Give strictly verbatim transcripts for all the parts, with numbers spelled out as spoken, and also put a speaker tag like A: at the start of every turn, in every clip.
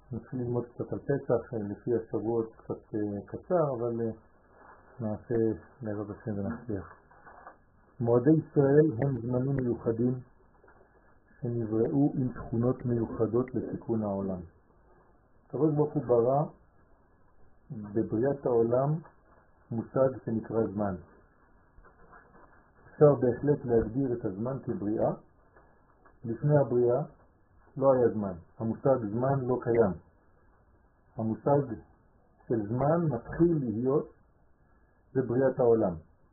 A: נתחיל ללמוד קצת על פסח, לפי השבועות קצת קצר, אבל נעשה בעזרת השם ונצליח. מועדי ישראל הם זמנים מיוחדים שנבראו עם תכונות מיוחדות לתיקון העולם. הקדוש ברוך הוא ברא בבריאת העולם מושג שנקרא זמן. אפשר בהחלט להגדיר את הזמן כבריאה. לפני הבריאה לא היה זמן. המושג זמן לא קיים. המושג של זמן מתחיל להיות בבריאת העולם.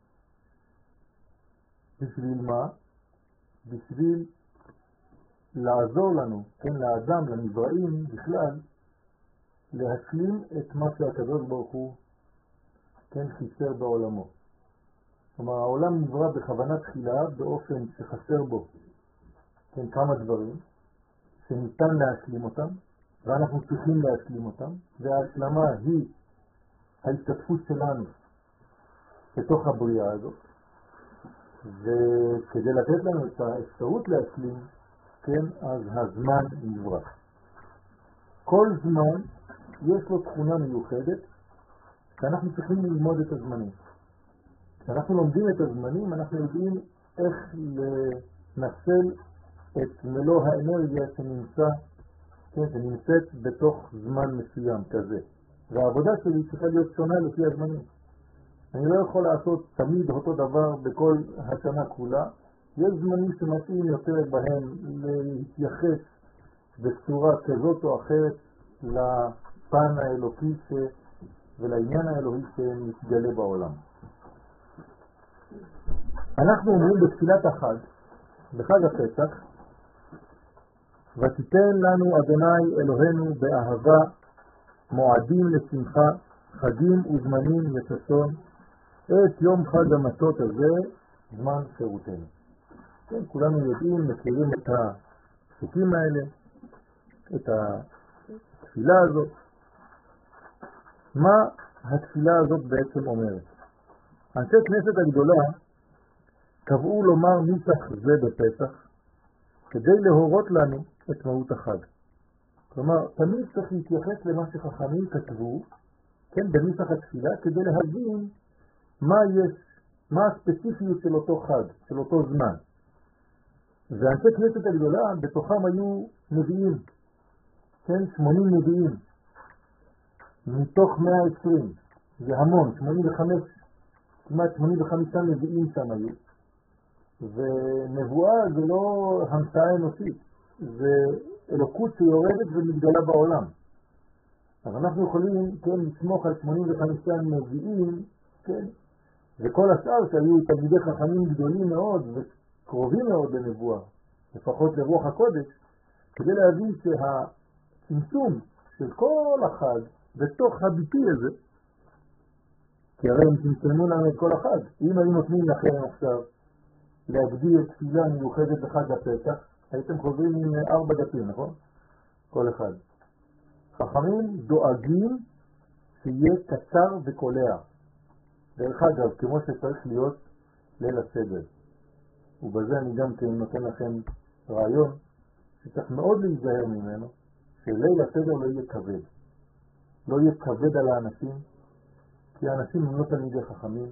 A: בשביל מה? בשביל לעזור לנו, כן, לאדם, לנבראים בכלל, להשלים את מה שהקדוש ברוך הוא כן חיסר בעולמו. כלומר, העולם נברא בכוונה תחילה באופן שחסר בו כן, כמה דברים שניתן להשלים אותם, ואנחנו צריכים להשלים אותם, וההשלמה היא ההשתתפות שלנו בתוך הבריאה הזאת, וכדי לתת לנו את האפשרות להשלים, כן, אז הזמן נברא. כל זמן יש לו תכונה מיוחדת, שאנחנו צריכים ללמוד את הזמנים. כשאנחנו לומדים את הזמנים, אנחנו יודעים איך לנצל את מלוא האנרגיה שנמצא, כן, שנמצאת בתוך זמן מסוים כזה. והעבודה שלי צריכה להיות שונה לפי הזמנים. אני לא יכול לעשות תמיד אותו דבר בכל השנה כולה. יש זמנים שמתאים יותר בהם להתייחס בצורה כזאת או אחרת לפן האלוקי ש... ולעניין האלוהי שמתגלה בעולם. אנחנו אומרים בתפילת החג, בחג הפסח, ותיתן לנו אדוני אלוהינו באהבה מועדים לשמחה, חגים וזמנים לששון, את יום חג המתות הזה, זמן חירותנו. כן, כולנו יודעים, מכירים את הפסוקים האלה, את התפילה הזאת. מה התפילה הזאת בעצם אומרת? אנשי כנסת הגדולה קבעו לומר ניסח זה בפסח, כדי להורות לנו את מהות החג. כלומר, תמיד צריך להתייחס למה שחכמים כתבו, כן, בניסח התפילה, כדי להבין מה יש, מה הספציפיות של אותו חג, של אותו זמן. ואנשי כנסת הגדולה, בתוכם היו נביאים, כן, שמונים נביאים, מתוך מאה ועשרים, זה המון, שמונים וחמש, כמעט שמונים וחמישה נביאים שם היו. ונבואה זה לא המצאה אנושית, זה אלוקות שיורדת ומתגלה בעולם. אז אנחנו יכולים, כן, לסמוך על שמונים וחמישה נביאים, כן, וכל השאר שהיו תלמידי חכמים גדולים מאוד וקרובים מאוד לנבואה, לפחות לרוח הקודש, כדי להבין שהצמצום של כל החג בתוך הביטוי הזה, כי הרי הם צמצמו לנו את כל החג. אם היו נותנים לכם עכשיו להגדיר תפילה מיוחדת בחג הפסח, הייתם חוזרים עם ארבע דפים, נכון? כל אחד. חכמים דואגים שיהיה קצר וקולע. דרך אגב, כמו שצריך להיות ליל הסדר. ובזה אני גם כן נותן לכם רעיון שצריך מאוד להיזהר ממנו, שליל הסדר לא יהיה כבד. לא יהיה כבד על האנשים, כי האנשים הם לא תלמידי חכמים,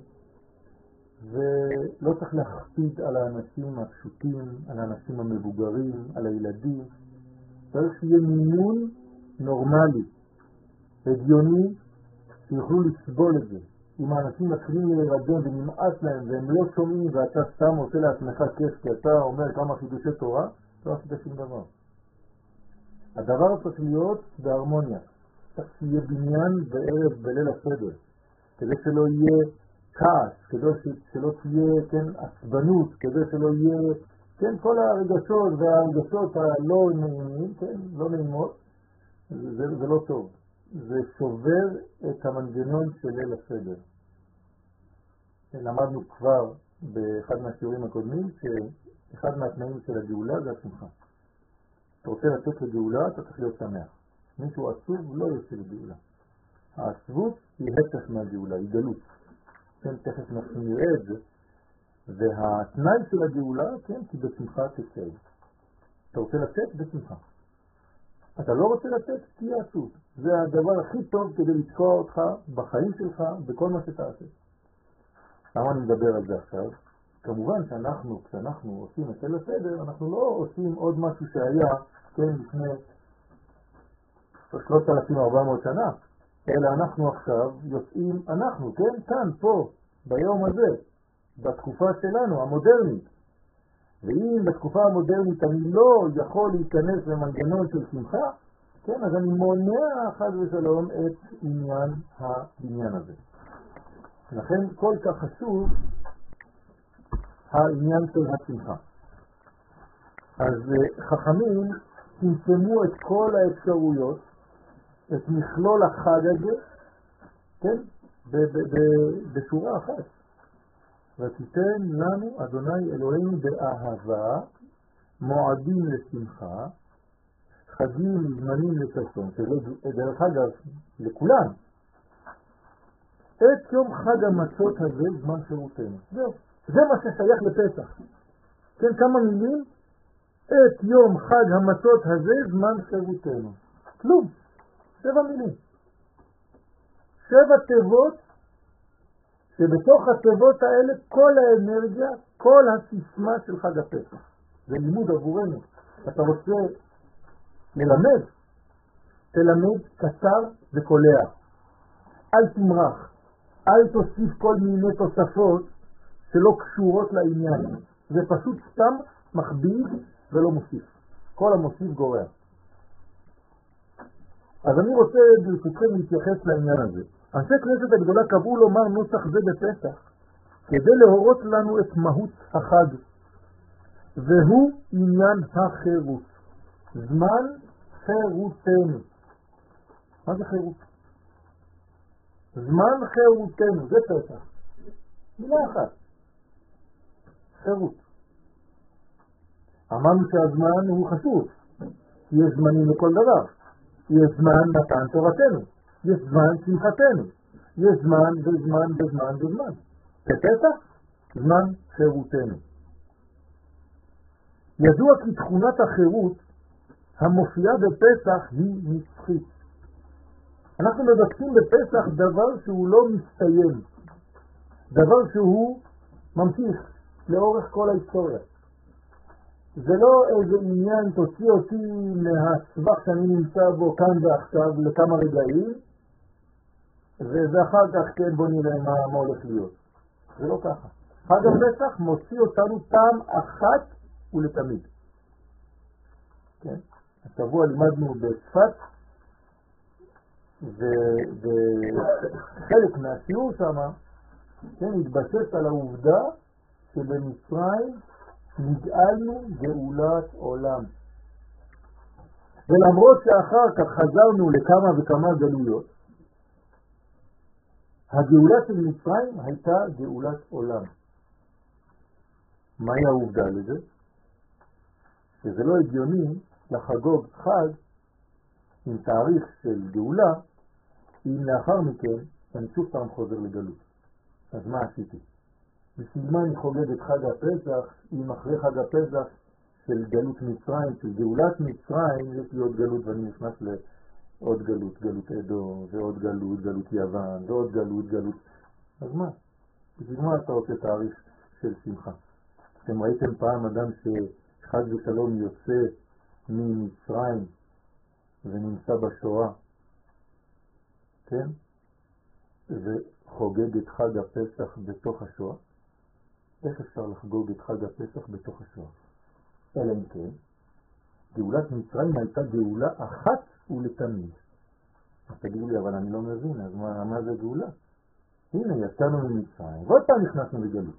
A: ולא צריך להכביד על האנשים הפשוטים, על האנשים המבוגרים, על הילדים. צריך שיהיה מינון נורמלי, הגיוני, שיוכלו לסבול את זה. אם האנשים מתחילים להירדם ונמאס להם והם לא שומעים ואתה סתם עושה לעצמך כיף כי אתה אומר כמה חידושי תורה, לא עשית שום דבר. הדבר צריך להיות בהרמוניה. צריך שיהיה בניין בערב בליל הסדר, כדי שלא יהיה כעס, כדי שלא תהיה, כן, עצבנות, כדי שלא יהיה, כן, כל הרגשות והרגשות הלא נעימים, כן, לא נעימות, זה, זה לא טוב. זה שובר את המנגנון של ליל הסדר. למדנו כבר באחד מהשיעורים הקודמים שאחד מהתנאים של הגאולה זה השמחה. אתה רוצה לצאת לגאולה, אתה צריך להיות שמח. מישהו עצוב לא יוצא לגאולה. העצבות היא הפך מהגאולה, היא גלות. כן, תכף אנחנו נראה את זה. והתנאי של הגאולה, כן, כי בשמחה תצא. אתה רוצה לצאת בשמחה. אתה לא רוצה לתת, תהיה עצוב. זה הדבר הכי טוב כדי לתקוע אותך בחיים שלך, בכל מה שתעשה. למה אני מדבר על זה עכשיו? כמובן שאנחנו, כשאנחנו עושים את ליל הסדר, אנחנו לא עושים עוד משהו שהיה, כן, לפני שלושת אלפים וארבע מאות שנה, אלא אנחנו עכשיו יוצאים, אנחנו, כן, כאן, פה, ביום הזה, בתקופה שלנו, המודרנית. ואם בתקופה המודרנית אני לא יכול להיכנס למנגנון של שמחה, כן, אז אני מונע חד ושלום את עניין הבניין הזה. לכן כל כך חשוב העניין של השמחה. אז חכמים צמצמו את כל האפשרויות, את מכלול החג הזה, כן, בשורה אחת. ותיתן לנו אדוני אלוהינו באהבה מועדים לשמחה, חגים זמנים לששון, שזה דרך אגב לכולם. את יום חג המצות הזה זמן שירותנו. זהו, זה מה ששייך לפסח. כן, כמה מילים? את יום חג המצות הזה זמן שירותנו. כלום, שבע מילים. שבע תיבות, שבתוך התיבות האלה כל האנרגיה, כל הסיסמה של חג הפסח. זה לימוד עבורנו. אתה רוצה ללמד, תלמד קצר וקולע. אל תמרח, אל תוסיף כל מיני תוספות שלא קשורות לעניין. זה פשוט סתם מכביד ולא מוסיף. כל המוסיף גורע. אז אני רוצה ברשותכם להתייחס לעניין הזה. אנשי כנסת הגדולה קבעו לומר נוסח זה בפסח, כדי להורות לנו את מהות החג, והוא עניין החירות. זמן חירותנו. מה זה חירות? זמן חירותנו, זה פסח. מילה אחת. חירות. אמרנו שהזמן הוא חשוב. יש זמנים לכל דבר. יש זמן מתן תורתנו. יש זמן שמחתנו. יש זמן וזמן וזמן וזמן. בפסח, זמן חירותנו. ידוע כי תכונת החירות המופיעה בפסח היא נצחית. אנחנו מבקשים בפסח דבר שהוא לא מסתיים. דבר שהוא ממשיך לאורך כל ההיסטוריה. זה לא איזה עניין תוציא אותי מהסבך שאני נמצא בו כאן ועכשיו לכמה רגעים, ואחר כך כן בוא נראה מה, מה הולך להיות. זה לא ככה. חג הפסח מוציא אותנו פעם אחת ולתמיד. כן? השבוע לימדנו בצפת, וחלק מהשיעור שם, כן, התבסס על העובדה שבמצרים נגאלנו גאולת עולם. ולמרות שאחר כך חזרנו לכמה וכמה גלויות, הגאולה של מצרים הייתה גאולת עולם. מהי העובדה לזה? שזה לא הגיוני לחגוג חג עם תאריך של גאולה, אם לאחר מכן אני שוב פעם חוזר לגלות. אז מה עשיתי? בשביל מה אני חוגג את חג הפסח, אם אחרי חג הפסח של גלות מצרים, של גאולת מצרים, יש לי עוד גלות ואני נכנס לעוד גלות, גלות עדו, ועוד גלות, גלות יוון, ועוד גלות, גלות. אז מה? בשביל מה אתה רוצה תאריך של שמחה? אתם ראיתם פעם אדם שחג ושלום יוצא ממצרים ונמצא בשואה, כן? וחוגג את חג הפסח בתוך השואה? איך אפשר לחגוג את חג הפסח בתוך השואה? אלא אם כן, גאולת מצרים הייתה גאולה אחת ולתמיד. אז תגידו לי, אבל אני לא מבין, אז מה, מה זה גאולה? הנה, יצאנו ממצרים, ועוד פעם נכנסנו לגלות.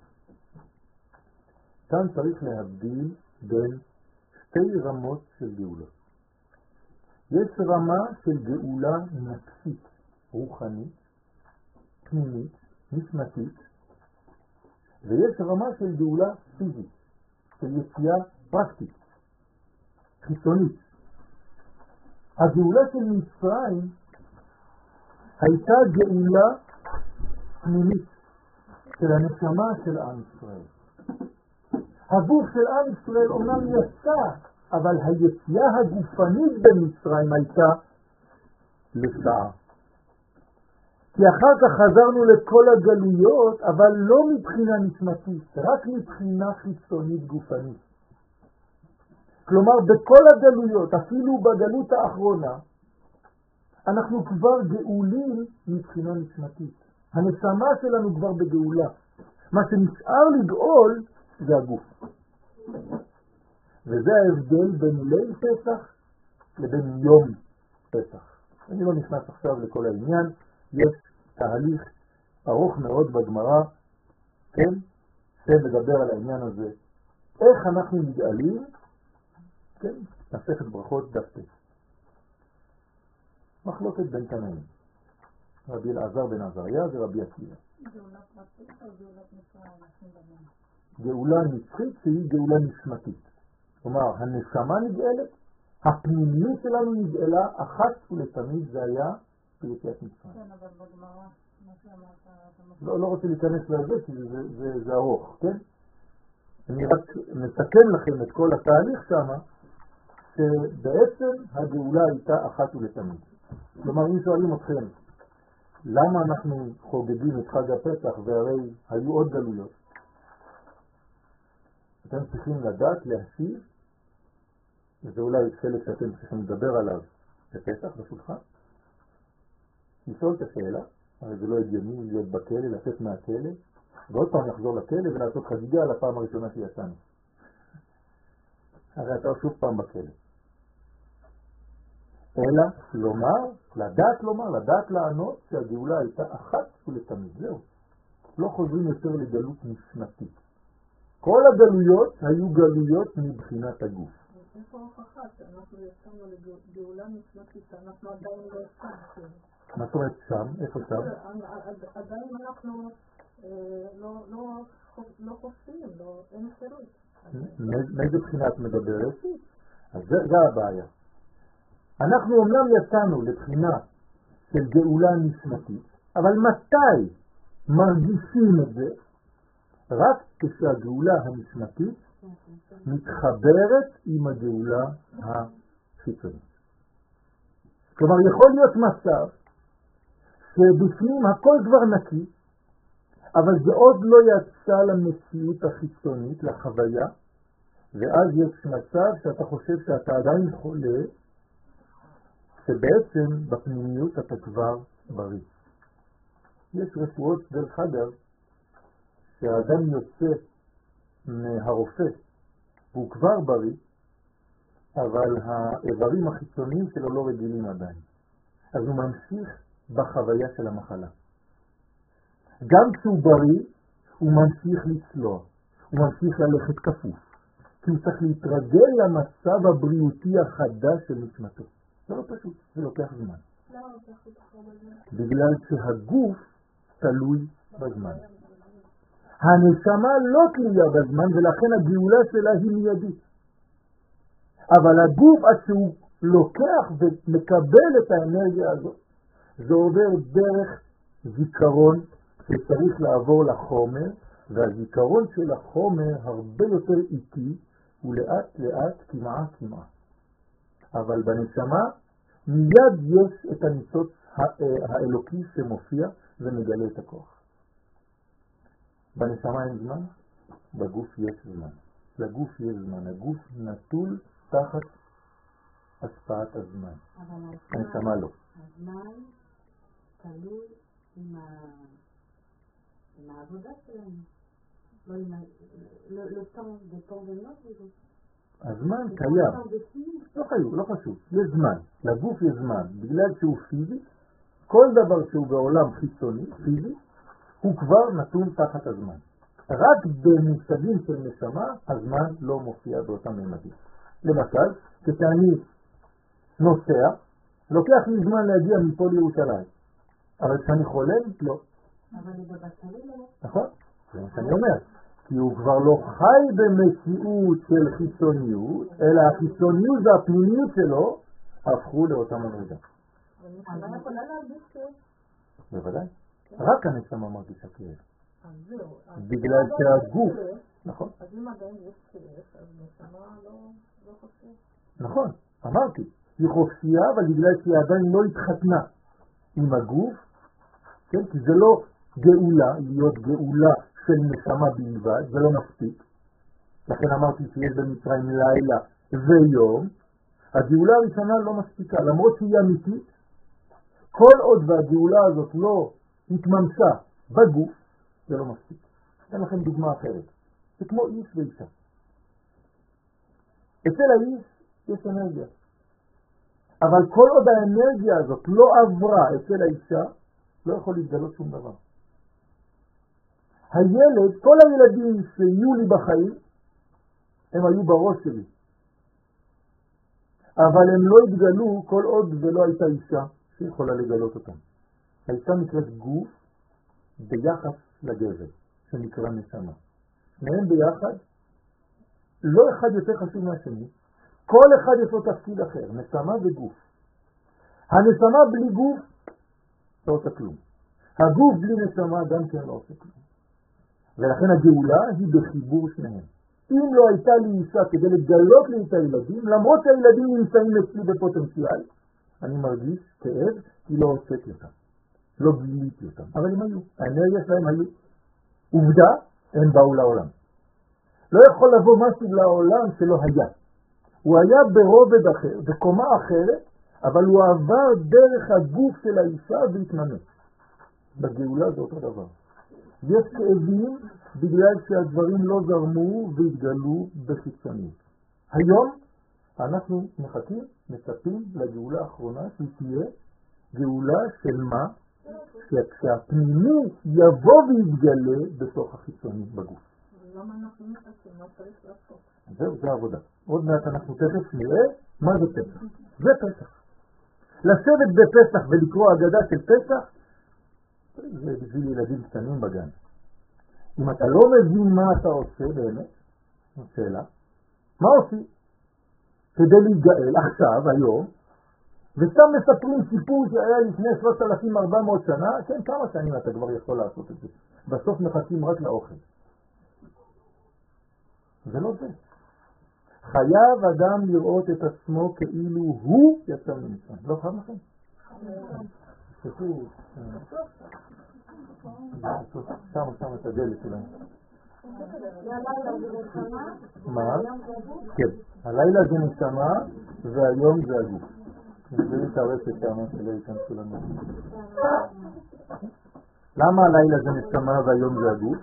A: כאן צריך להבדיל בין שתי רמות של גאולה. יש רמה של גאולה נפשית, רוחנית, פנימית, נשמתית, ויש רמה של גאולה פיזית, של יציאה פרקטית, חיצונית. הגאולה של מצרים הייתה גאולה פנימית של הנשמה של עם ישראל. הגוף של עם ישראל אומנם יצא, אבל היציאה הגופנית במצרים הייתה לשעה. כי אחר כך חזרנו לכל הגלויות, אבל לא מבחינה נשמתית, רק מבחינה חיצונית גופנית. כלומר, בכל הגלויות, אפילו בגלות האחרונה, אנחנו כבר גאולים מבחינה נשמתית. הנשמה שלנו כבר בגאולה. מה שנשאר לגאול זה הגוף. וזה ההבדל בין ליל פסח לבין יום פסח. אני לא נכנס עכשיו לכל העניין, יש תהליך ארוך מאוד בגמרא, כן? שמדבר על העניין הזה. איך אנחנו נגאלים? כן? מסכת ברכות דף ט'. מחלוקת בין תנאים. רבי אלעזר בן עזריה ורבי עקיבא.
B: גאולה פרטית או גאולת מצרים?
A: גאולה נצחית שהיא גאולה נשמתית. כלומר, הנשמה נגאלת, הפנימיות שלנו נגאלה, אחת ולתמיד זה היה ביציאת מצרים.
B: כן, אבל בגמרא, מה שאמרת...
A: לא, לא רוצה להיכנס לזה, כי זה, זה, זה ארוך, כן? אני רק מסכם לכם את כל התהליך שם, שבעצם הגאולה הייתה אחת ולתמיד. כלומר, אם שואלים אתכם, למה אנחנו חוגגים את חג הפסח והרי היו עוד גלויות? אתם צריכים לדעת להשיב, וזה אולי חלק שאתם צריכים לדבר עליו בפסח בשולחן, לשאול את השאלה, הרי זה לא הגיוני להיות בכלא, לצאת מהכלא, ועוד פעם לחזור לכלא ולעשות חגיגה על הפעם הראשונה שיצאנו. הרי אתה שוב פעם בכלא. אלא לומר, לדעת לומר, לדעת לענות שהגאולה הייתה אחת ולתמיד. זהו. לא חוזרים יותר לגלות נשמתית. כל הגלויות היו גלויות מבחינת הגוף.
B: איפה הוכחה שאנחנו יצאנו לגאולה נשמתית, אנחנו עדיין לא יצאנו?
A: מה זאת אומרת שם? איפה שם?
B: עדיין אנחנו לא חופשים, אין חירות.
A: מאיזה בחינה את מדברת? אז זה הבעיה. אנחנו אומנם יצאנו לבחינה של גאולה נשמתית, אבל מתי מרגישים את זה? רק כשהגאולה הנשמתית מתחברת עם הגאולה החיצונית. כלומר, יכול להיות מצב שבפנים הכל כבר נקי, אבל זה עוד לא יצא למציאות החיצונית, לחוויה, ואז יש מצב שאתה חושב שאתה עדיין חולה, שבעצם בפנימיות אתה כבר בריא. יש רפואות דרך אגב, שהאדם יוצא מהרופא והוא כבר בריא, אבל האיברים החיצוניים שלו לא רגילים עדיין. אז הוא ממשיך בחוויה של המחלה. גם כשהוא בריא, הוא ממשיך לצלוע, הוא ממשיך ללכת כפוף, כי הוא צריך להתרגל למצב הבריאותי החדש של נשמתו. זה לא פשוט, זה לוקח זמן. בגלל שהגוף תלוי בזמן. הנשמה לא תלויה בזמן, ולכן הגאולה שלה היא מיידית. אבל הגוף, עד שהוא לוקח ומקבל את האנרגיה הזאת, זה עובר דרך זיכרון שצריך לעבור לחומר, והזיכרון של החומר הרבה יותר איטי, ולאט לאט כמעט כמעט. אבל בנשמה מיד יש את הניצוץ האלוקי שמופיע ומגלה את הכוח. בנשמה אין זמן, בגוף יש זמן. לגוף יש זמן, הגוף נטול תחת השפעת הזמן. הנשמה לא.
B: הזמן תלוי עם העבודה שלנו, לא עם לפורדנות וזה.
A: הזמן קיים, לא חשוב, לא חשוב, יש זמן, לגוף יש זמן, בגלל שהוא פיזי, כל דבר שהוא בעולם חיצוני, פיזי, הוא כבר נתון תחת הזמן. רק במושגים של נשמה, הזמן לא מופיע באותם ממדים. למשל, כשאני נוסע, לוקח לי זמן להגיע מפה לירושלים, אבל כשאני חולם, לא.
B: אבל בבשרי לא.
A: נכון? זה מה שאני אומר. כי הוא כבר לא חי במציאות של חיצוניות, אלא החיצוניות והפנימיות שלו הפכו לאותה מדרגה.
B: אבל אני יכולה להרגיש כאב.
A: בוודאי. רק הנשמה מרגישה כאב. בגלל שהגוף, נכון?
B: אז אם עדיין יש כאב, אז נשמה לא חופשייה.
A: נכון, אמרתי, היא חופשייה, אבל בגלל שהיא עדיין לא התחתנה עם הגוף, כן? כי זה לא גאולה, להיות גאולה של נשמה בלבד, זה לא מספיק. לכן אמרתי שיש במצרים לילה ויום, הגאולה הראשונה לא מספיקה, למרות שהיא אמיתית, כל עוד והגאולה הזאת לא התממשה בגוף, זה לא מספיק. אתן לכם דוגמה אחרת. זה כמו איש ואישה. אצל האיש יש אנרגיה. אבל כל עוד האנרגיה הזאת לא עברה אצל האישה, לא יכול להתגלות שום דבר. הילד, כל הילדים שיהיו לי בחיים, הם היו בראש שלי. אבל הם לא התגלו כל עוד ולא הייתה אישה שיכולה לגלות אותם. האישה נקראת גוף ביחס לגבר, שנקרא נשמה. שניהם ביחד, לא אחד יותר חשוב מהשני, כל אחד יש לו תפקיד אחר, נשמה וגוף. הנשמה בלי גוף לא עושה כלום. הגוף בלי נשמה גם כן לא עושה כלום. ולכן הגאולה היא בחיבור שניהם. אם לא הייתה לי אישה כדי לגלות לי את הילדים, למרות שהילדים נמצאים אצלי בפוטנציאל, אני מרגיש כאב כי לא הוצאתי אותם. לא גיליתי אותם. אבל הם היו. האנרגיה שלהם היו. עובדה, הם באו לעולם. לא יכול לבוא משהו לעולם שלא היה. הוא היה ברובד אחר, בקומה אחרת, אבל הוא עבר דרך הגוף של האישה והתממש. בגאולה זה אותו דבר. יש כאבים בגלל שהדברים לא זרמו והתגלו בחיצוניות. היום אנחנו מחכים, מצפים לגאולה האחרונה שהיא תהיה גאולה של מה? שהפנימי יבוא ויתגלה בתוך החיצוני בגוף.
B: למה אנחנו מחכים? מה צריך לעשות?
A: זהו, זה העבודה. עוד מעט אנחנו תכף נראה מה זה פסח. זה פסח. לשבת בפסח ולקרוא אגדה של פסח, זה בשביל ילדים קטנים בגן. אם אתה לא מבין מה אתה עושה באמת, שאלה, מה עושים? כדי להיגאל עכשיו, היום, וסתם מספרים סיפור שהיה לפני שלושת אלפים וארבע מאות שנה, כן, כמה שנים אתה כבר יכול לעשות את זה. בסוף מחכים רק לאוכל. זה לא זה. חייב אדם לראות את עצמו כאילו הוא יצא ממצרים. לא חייב לכם? סיפור. שם שם את הדלת שלהם. מה? כן. הלילה זה נשמה והיום זה הגוף. זה מתארסת שם שלא ייכנסו לנו. למה הלילה זה נשמה והיום זה הגוף?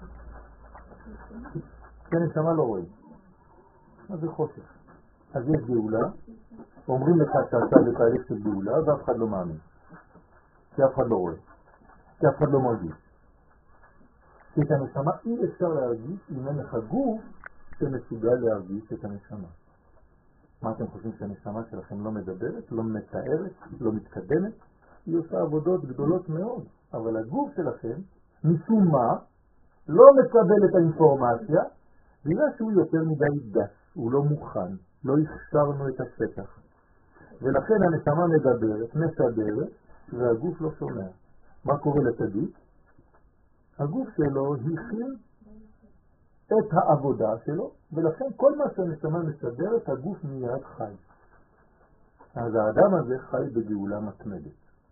A: כי נשמה לא רואה. מה זה חושך? אז יש גאולה, אומרים לך שאתה בתהליך של גאולה ואף אחד לא מאמין. כי אף אחד לא רואה. כי אף אחד לא מרגיש. כי את הנשמה אי אפשר להרגיש אם אין לך גוף שמסוגל להרגיש את הנשמה. מה אתם חושבים שהנשמה שלכם לא מדברת, לא מתארת, לא מתקדמת? היא עושה עבודות גדולות מאוד, אבל הגוף שלכם משום מה לא מקבל את האינפורמציה בגלל שהוא יותר מדי גס, הוא לא מוכן, לא הכשרנו את השטח. ולכן הנשמה מדברת, מסדרת, והגוף לא שומע. מה קורה לצדיק? הגוף שלו הכין את העבודה שלו, ולכן כל מה שהנשמה מסדרת, הגוף מיד חי. אז האדם הזה חי בגאולה מתמדת.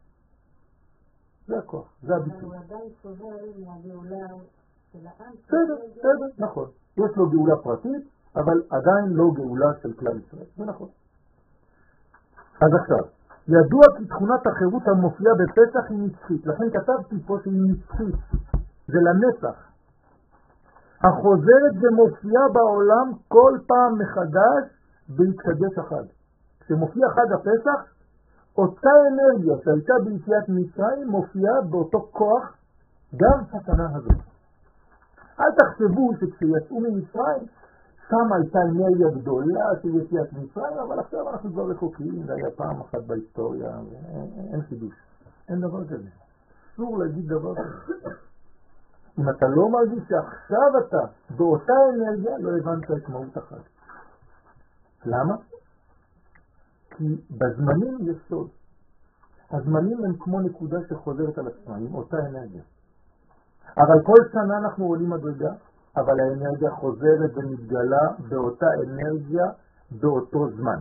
A: זה הכוח, זה הביטוי.
B: הוא עדיין סובל מהגאולה של העם.
A: בסדר, בסדר, נכון. יש לו גאולה פרטית, אבל עדיין לא גאולה של כלל ישראל. זה נכון. אז עכשיו, ידוע כי תכונת החירות המופיעה בפסח היא נצחית. לכן כתבתי פה שהיא נצחית. זה לנצח. החוזרת ומופיעה בעולם כל פעם מחדש בהתקדש החג. כשמופיע חג הפסח, אותה אנרגיה שהייתה ביציאת מצרים מופיעה באותו כוח גם השנה הזאת. אל תחשבו שכשיצאו ממצרים, שם הייתה אנרגיה גדולה של יציאת מצרים, אבל עכשיו אנחנו כבר רחוקים, זה היה פעם אחת בהיסטוריה, אין חידוש. אין דבר כזה. אסור להגיד דבר כזה. אם אתה לא מרגיש שעכשיו אתה באותה אנרגיה, לא הבנת את מהות החג. למה? כי בזמנים יש סוד. הזמנים הם כמו נקודה שחוזרת על עצמה, עם אותה אנרגיה. אבל כל שנה אנחנו עולים מדרגה, אבל האנרגיה חוזרת ומתגלה באותה אנרגיה באותו זמן.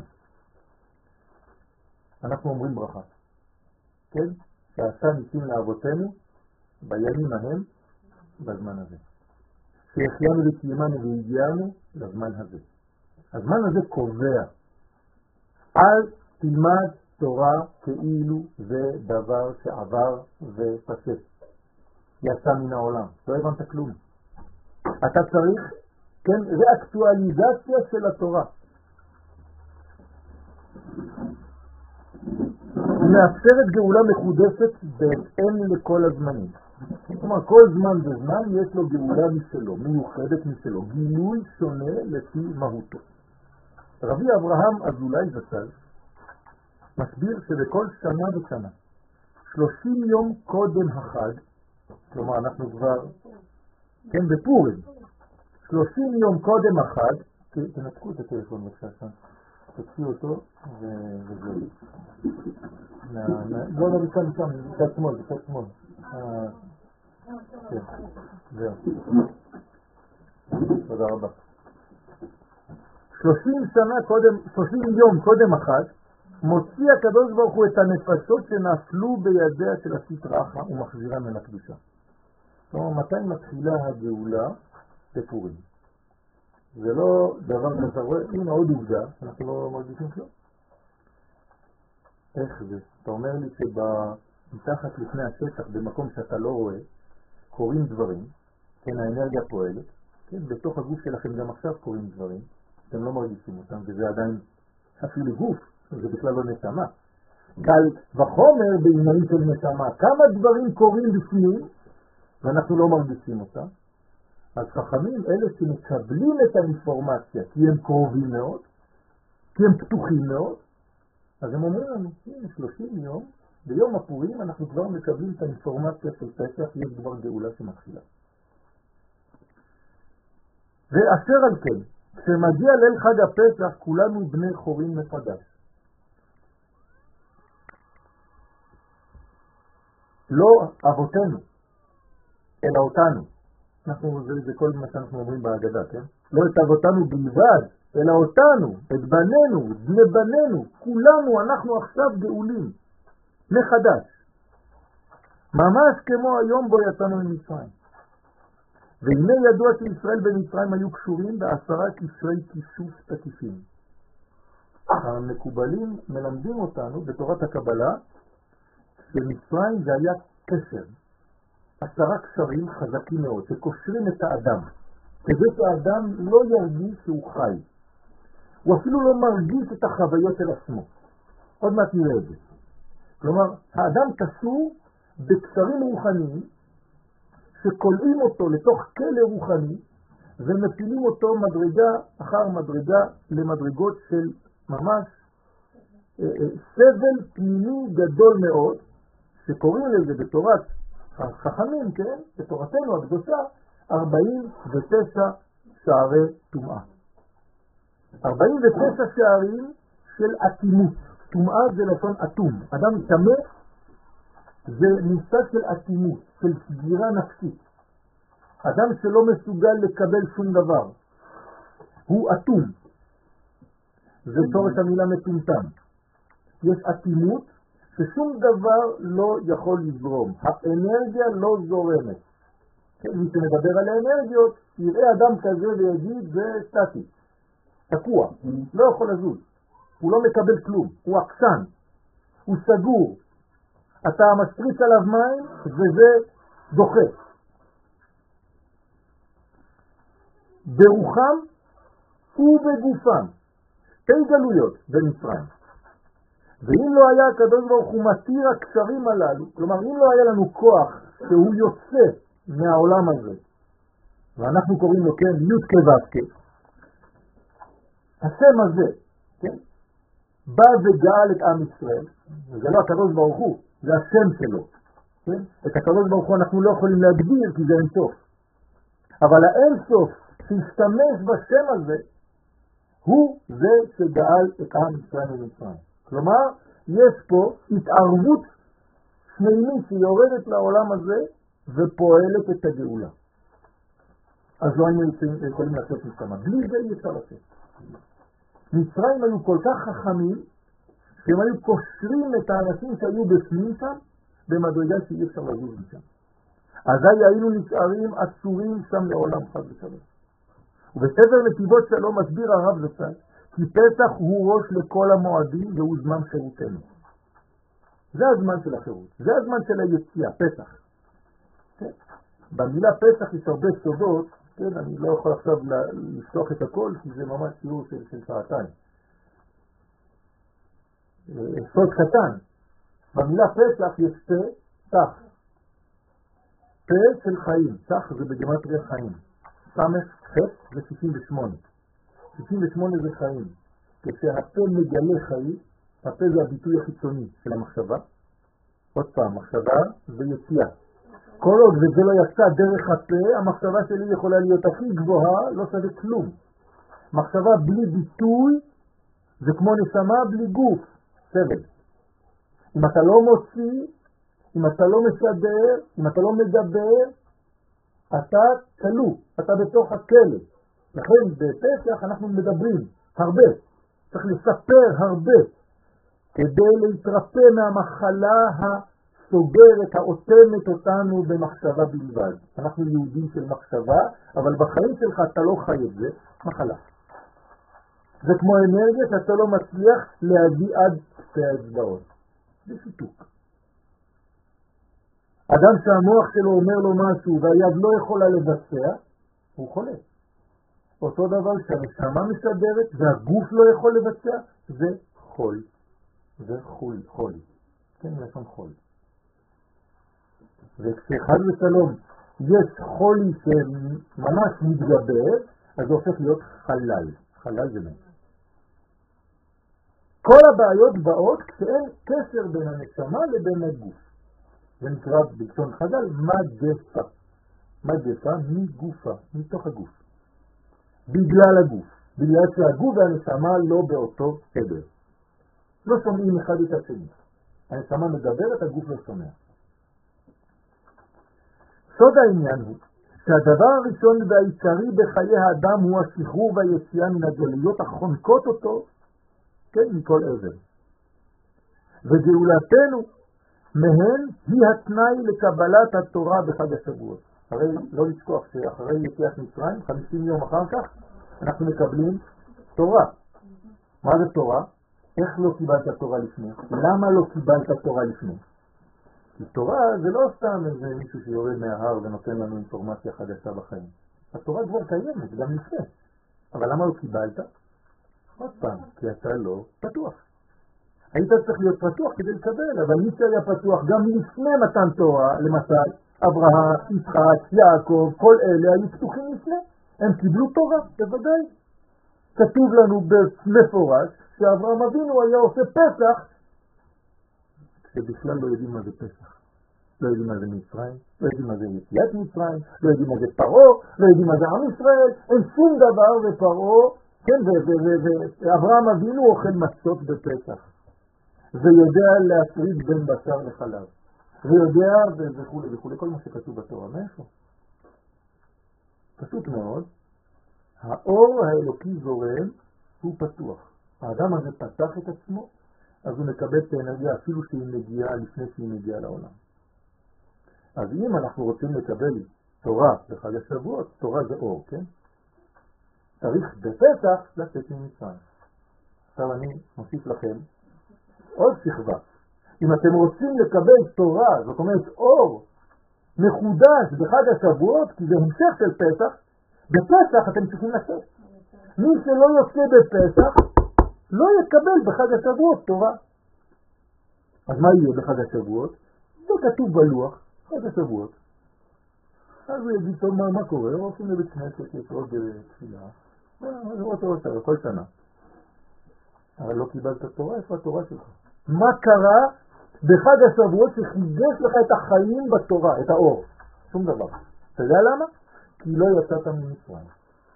A: אנחנו אומרים ברכה, כן? שעשה ניסים לאבותינו בימים ההם בזמן הזה. שהחיינו וקיימנו והגיענו לזמן הזה. הזמן הזה קובע. אל תלמד תורה כאילו זה דבר שעבר ופסק. יצא מן העולם. לא הבנת כלום. אתה צריך, כן, ריאקטואליזציה של התורה. מאפשרת גאולה מחודשת בהתאם לכל הזמנים. כלומר, כל זמן וזמן יש לו גאולה משלו, מיוחדת משלו, גילוי שונה לפי מהותו. רבי אברהם אזולאי זצ"ל מסביר שבכל שנה ושנה, שלושים יום קודם החג, כלומר אנחנו כבר, כן, בפורים, שלושים יום קודם החג, תנתקו את הטלפון בבקשה, תקפי אותו וזהו. לא, לא, מכאן, מכאן, בצד שמאל, בצד שמאל. כן, זהו. תודה רבה. שלושים שנה קודם, שלושים יום קודם החג, מוציא הקדוש ברוך הוא את הנפשות שנפלו בידיה של הסטרא אחרא ומחזירם אל הקדושה. זאת אומרת, מתי מתחילה הגאולה? בפורים. זה לא דבר כזה, הנה עוד עובדה, אנחנו לא מרגישים כלום. איך זה? אתה אומר לי שמתחת לפני השטח, במקום שאתה לא רואה, קורים דברים, כן, האנרגיה פועלת, כן, בתוך הגוף שלכם גם עכשיו קורים דברים, אתם לא מרגישים אותם, וזה עדיין אפילו גוף, זה בכלל לא נשמה. קל וחומר בעניינים של נשמה, כמה דברים קורים בפנים, ואנחנו לא מרגישים אותם. אז חכמים אלה שמקבלים את האינפורמציה, כי הם קרובים מאוד, כי הם פתוחים מאוד, אז הם אומרים לנו, הנה שלושים יום, ביום הפורים אנחנו כבר מקבלים את האינפורמציה של פסח, יש כבר גאולה שמתחילה. ואשר על כן, כשמגיע ליל חג הפסח, כולנו בני חורים מחדש. לא אבותינו, אלא אותנו. אנחנו, זה, זה כל מה שאנחנו אומרים בהגדה, כן? לא את אבותינו בלבד, אלא אותנו, את בנינו, את בני בנינו, כולנו, אנחנו עכשיו גאולים, מחדש. ממש כמו היום בו יצאנו ממצרים. והנה ידוע שישראל במצרים היו קשורים בעשרה קשרי כיסוף תקיפים. המקובלים מלמדים אותנו בתורת הקבלה, שמצרים זה היה קשר. עשרה קשרים חזקים מאוד, שקושרים את האדם, כדי שהאדם לא ירגיש שהוא חי. הוא אפילו לא מרגיש את החוויות של עצמו. עוד מעט נראה את זה. כלומר, האדם קשור בקשרים רוחניים, שקולעים אותו לתוך כלא רוחני, ומפילים אותו מדרגה אחר מדרגה למדרגות של ממש אה, אה, סבל פנימי גדול מאוד, שקוראים לזה בתורת החכמים, כן, בתורתנו הקדושה, ארבעים ותשע שערי טומאה. ארבעים ותשע שערים של אטימות. טומאה זה לשון אטום. אדם טמא זה מושג של אטימות, של סגירה נפשית. אדם שלא מסוגל לקבל שום דבר. הוא אטום. זה שורש המילה מטומטם. יש אטימות ששום דבר לא יכול לזרום. האנרגיה לא זורמת. מי שמדבר על האנרגיות, יראה אדם כזה ויגיד זה סטטי. תקוע. לא יכול לזוז. הוא לא מקבל כלום. הוא עקשן. הוא סגור. אתה משפריץ עליו מים וזה דוחה. ברוחם ובגופם. שתי גלויות במצרים. ואם לא היה הקדוש ברוך הוא מתיר הקשרים הללו, כלומר אם לא היה לנו כוח שהוא יוצא מהעולם הזה, ואנחנו קוראים לו כן י' כו' השם הזה, כן, בא וגאל את עם ישראל, זה לא הקדוש ברוך הוא, זה השם שלו, כן? את הקדוש ברוך הוא אנחנו לא יכולים להגדיר כי זה אין סוף, אבל האין סוף שהשתמש בשם הזה, הוא זה שגאל את עם ישראל ממצרים. כלומר, יש פה התערבות שמימית שיורדת לעולם הזה ופועלת את הגאולה. אז לא היינו יכולים לעשות מסתמה. בלי זה אי אפשר לעשות. מצרים היו כל כך חכמים, שהם היו קושרים את האנשים שהיו בפנים שם, במדרגה שאי אפשר לזוז משם. אזי היינו נשארים עצורים שם לעולם חד ושלום. ובספר נתיבות שלום מסביר הרב זצ"ל, כי פסח הוא ראש לכל המועדים והוא זמן חירותנו. זה הזמן של החירות, זה הזמן של היציאה, פסח. כן? במילה פסח יש הרבה סודות, כן? אני לא יכול עכשיו לפתוח את הכל, כי זה ממש שיעור של, של שעתיים. סוד קטן, במילה פסח יש פה, תח. פה של חיים, תח זה בגימטריה חיים. סמך ח' זה שישים ושמונה. שישים ושמונה זה חיים. כשהפה מגלה חיים, הפה זה הביטוי החיצוני של המחשבה. עוד פעם, מחשבה זה יציאה. כל עוד וזה לא יצא דרך הפה, המחשבה שלי יכולה להיות הכי גבוהה, לא שווה כלום. מחשבה בלי ביטוי זה כמו נשמה בלי גוף, סבל. אם אתה לא מוציא, אם אתה לא מסדר, אם אתה לא מדבר, אתה כלוא, אתה בתוך הכלא. לכן בפסח אנחנו מדברים הרבה, צריך לספר הרבה, כדי להתרפא מהמחלה הסוגרת, האוטמת אותנו במחשבה בלבד. אנחנו יהודים של מחשבה, אבל בחיים שלך אתה לא חי את זה, מחלה. זה כמו אנרגיה שאתה לא מצליח להביא עד שתי האצבעות. זה שיתוק. אדם שהמוח שלו אומר לו משהו והיד לא יכולה לבצע, הוא חולה. אותו דבר שהנשמה מסדרת והגוף לא יכול לבצע, זה חול. זה חול, חול. כן, לשון חול. וכשחד ושלום יש חולי שממש מתגבר, אז זה הופך להיות חלל. חלל זה מת. כל הבעיות באות כשאין קשר בין הנשמה לבין הגוף. זה נקרא בלשון חז"ל מגפה. מגפה מגופה, מתוך הגוף. בגלל הגוף. בגלל שהגוף והנשמה לא באותו חדר. לא שומעים אחד את השני. הנשמה מדברת, הגוף לא שומע. סוד העניין הוא שהדבר הראשון והעיקרי בחיי האדם הוא השחרור והיציאה מן הגלויות החונקות אותו, כן, מכל עבר. וגאולתנו מהן היא התנאי לקבלת התורה בחג השבועות. הרי לא לשכוח שאחרי יציאת מצרים, חמישים יום אחר כך, אנחנו מקבלים תורה. מה זה תורה? איך לא קיבלת תורה לפני? למה לא קיבלת תורה לפני? כי תורה זה לא סתם איזה מישהו שיורד מההר ונותן לנו אינפורמציה חדשה בחיים. התורה כבר קיימת, גם לפני. אבל למה לא קיבלת? עוד פעם, כי אתה לא פתוח. היית צריך להיות פתוח כדי לקבל, אבל מי שהיה פתוח גם לפני מתן תורה, למשל, אברהם, יצחק, יעקב, כל אלה היו פתוחים לפני. הם קיבלו תורה, בוודאי. כתוב לנו במפורש שאברהם אבינו היה עושה פסח, שבכלל לא יודעים מה זה פסח. לא יודעים מה זה מצרים, לא יודעים מה זה יציאת מצרים, לא יודעים מה זה פרעה, לא יודעים מה זה עם ישראל, אין שום דבר ופרעה, כן, ואברהם אבינו אוכל מצות בפסח. ויודע להפריד בין בשר לחלב. ויודע וכו' וכו', כל מה שכתוב בתורה. מאיפה? פשוט מאוד, האור האלוקי זורם, הוא פתוח. האדם הזה פתח את עצמו, אז הוא מקבל את האנרגיה אפילו שהיא מגיעה לפני שהיא מגיעה לעולם. אז אם אנחנו רוצים לקבל תורה בחג השבועות, תורה זה אור, כן? צריך בפסח לצאת ממצרים. עכשיו אני מוסיף לכם עוד שכבה. אם אתם רוצים לקבל תורה, זאת אומרת אור מחודש בחג השבועות, כי זה המשך של פסח, בפסח אתם צריכים לצאת. מי שלא יוצא בפסח, לא יקבל בחג השבועות תורה. אז מה יהיה בחג השבועות? זה כתוב בלוח, חג השבועות. אז הוא יגיד טוב מה, מה קורה, הולכים לבית כנסת, יש עוד תפילה, זה עוד תורה שלך, כל שנה. אבל לא קיבלת תורה, איפה התורה שלך? מה קרה בחג השבועות שחידש לך את החיים בתורה, את האור? שום דבר. אתה יודע למה? כי לא יצאת ממצרים.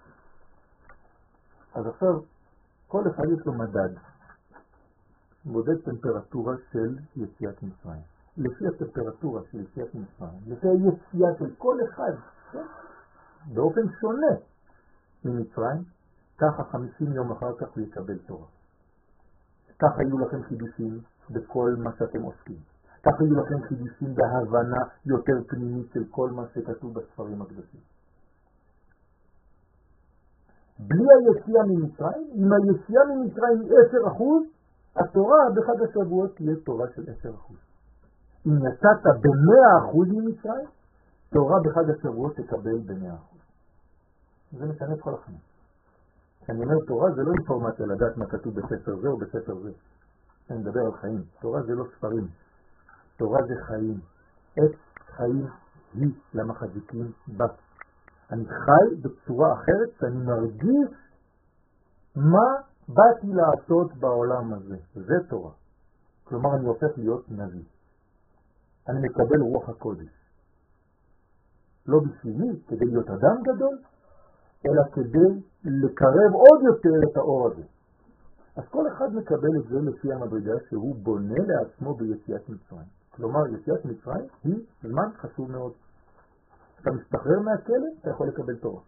A: אז עכשיו, כל אחד יש לו מדד. מודד טמפרטורה של יציאת מצרים. לפי הטמפרטורה של יציאת מצרים, לפי היציאה של כל אחד, כן? באופן שונה ממצרים, ככה חמישים יום אחר כך הוא יקבל תורה. ככה יהיו לכם חידושים בכל מה שאתם עוסקים. ככה יהיו לכם חידושים בהבנה יותר פנימית של כל מה שכתוב בספרים הקדושים. בלי היציאה ממצרים, אם היציאה ממצרים היא עשרה אחוז, התורה בחג השבועות תהיה תורה של עשרה אחוז. אם יצאת ב-מאה אחוז ממצרים, תורה בחג השבועות תקבל ב-מאה אחוז. זה משנה את כל החיים. כשאני אומר תורה זה לא אינפורמציה לדעת מה כתוב בספר זה או בספר זה. אני מדבר על חיים. תורה זה לא ספרים. תורה זה חיים. עת חיים היא למחזיקים בה. אני חי בצורה אחרת שאני מרגיש מה באתי לעשות בעולם הזה. זה תורה. כלומר אני הופך להיות נביא. אני מקבל רוח הקודש. לא בשבילי, כדי להיות אדם גדול, אלא כדי לקרב עוד יותר את האור הזה. אז כל אחד מקבל את זה לפי המדרגה שהוא בונה לעצמו ביציאת מצרים. כלומר, יציאת מצרים היא זמן חשוב מאוד. אתה משתחרר מהכלא, אתה יכול לקבל תורה.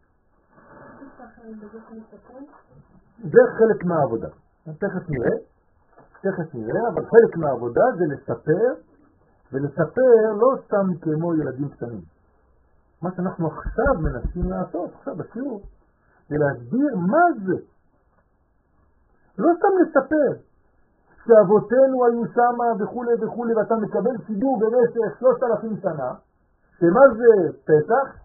A: זה חלק מהעבודה. תכף נראה, תכף נראה, אבל חלק מהעבודה זה לספר, ולספר לא סתם כמו ילדים קטנים. מה שאנחנו עכשיו מנסים לעשות, עכשיו בשיעור, זה להסביר מה זה. לא סתם לספר, שאבותינו היו שמה וכו' וכו' ואתה מקבל סידור במשך שלושת אלפים שנה, שמה זה פסח?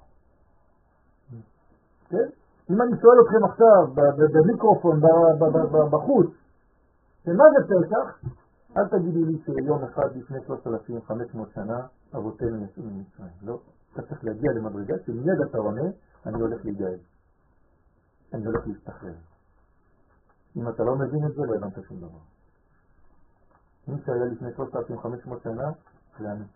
A: כן? אם אני שואל אתכם עכשיו במיקרופון בחוץ, שמה זה פסח? אל תגידי לי שיום אחד לפני שלושת אלפים וחמש מאות שנה אבותינו יצאו ממצרים. לא. אתה צריך להגיע למדרגה שמיד אתה עונה, אני הולך להיגאל. אני הולך להשתחרר. אם אתה לא מבין את זה, לא הבנת שום דבר. מי שהיה לפני שלושת אלפים וחמש מאות שנה, זה אני.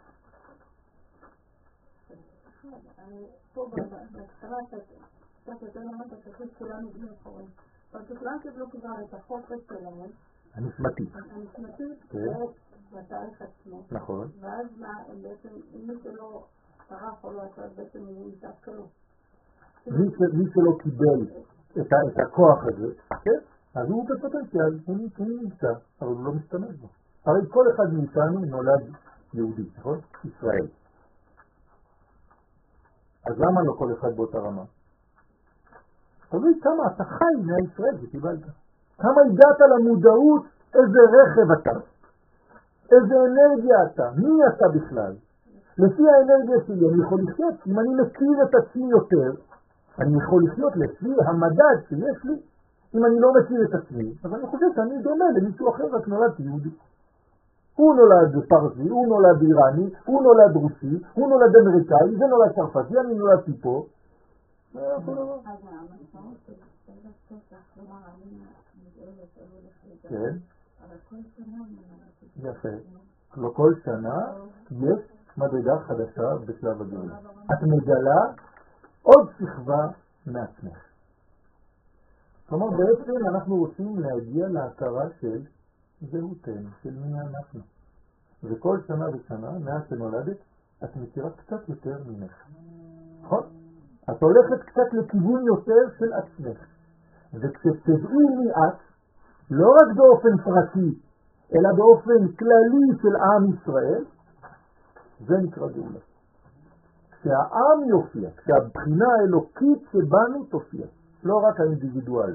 B: אני פה בהתחלה קצת יותר למדת שחית כולנו בני חורים. אבל כולם קיבלו כבר את החופש שלהם.
A: הנשמתית.
B: הנשמתית, בתאריך עצמו.
A: נכון.
B: ואז בעצם, אם מי שלא שרף או לא עשה, בעצם הוא נמצא כלו.
A: מי שלא קיבל את הכוח הזה, אז הוא בפוטנציאל, הוא נמצא, אבל הוא לא משתמש בו. הרי כל אחד מאיתנו נולד יהודי, נכון? ישראל. אז למה לא כל אחד באותה רמה? תלוי כמה אתה חי מהישראל שקיבלת. כמה הגעת למודעות, איזה רכב אתה, איזה אנרגיה אתה, מי אתה בכלל. לפי האנרגיה שלי אני יכול לחיות, אם אני מכיר את עצמי יותר, אני יכול לחיות לפי המדד שיש לי. אם אני לא מכיר את עצמי, אז אני חושב שאני דומה למישהו אחר, רק נולדתי יהודי. הוא נולד פרסי, הוא נולד איראני, הוא נולד רוסי, הוא נולד אמריקאי, זה נולד צרפתי, אני נולדתי פה.
B: אז המשמעות של פסח, כלומר, אני מתארת הולך לגמרי.
A: כן.
B: אבל כל שנה...
A: יפה. לא כל שנה יש מדרגה חדשה בשלב הגאולה. את מגלה עוד שכבה מעצמך. כלומר, בעצם אנחנו רוצים להגיע להכרה של זהותנו, של מי אנחנו. וכל שנה ושנה, מאז שנולדת, את מכירה קצת יותר ממך. נכון? את הולכת קצת לכיוון יותר של עצמך. וכשתדעי מי את, לא רק באופן פרטי, אלא באופן כללי של עם ישראל, זה נקרא גאולה. כשהעם יופיע, כשהבחינה האלוקית שבנו תופיע, לא רק האינדיבידואל.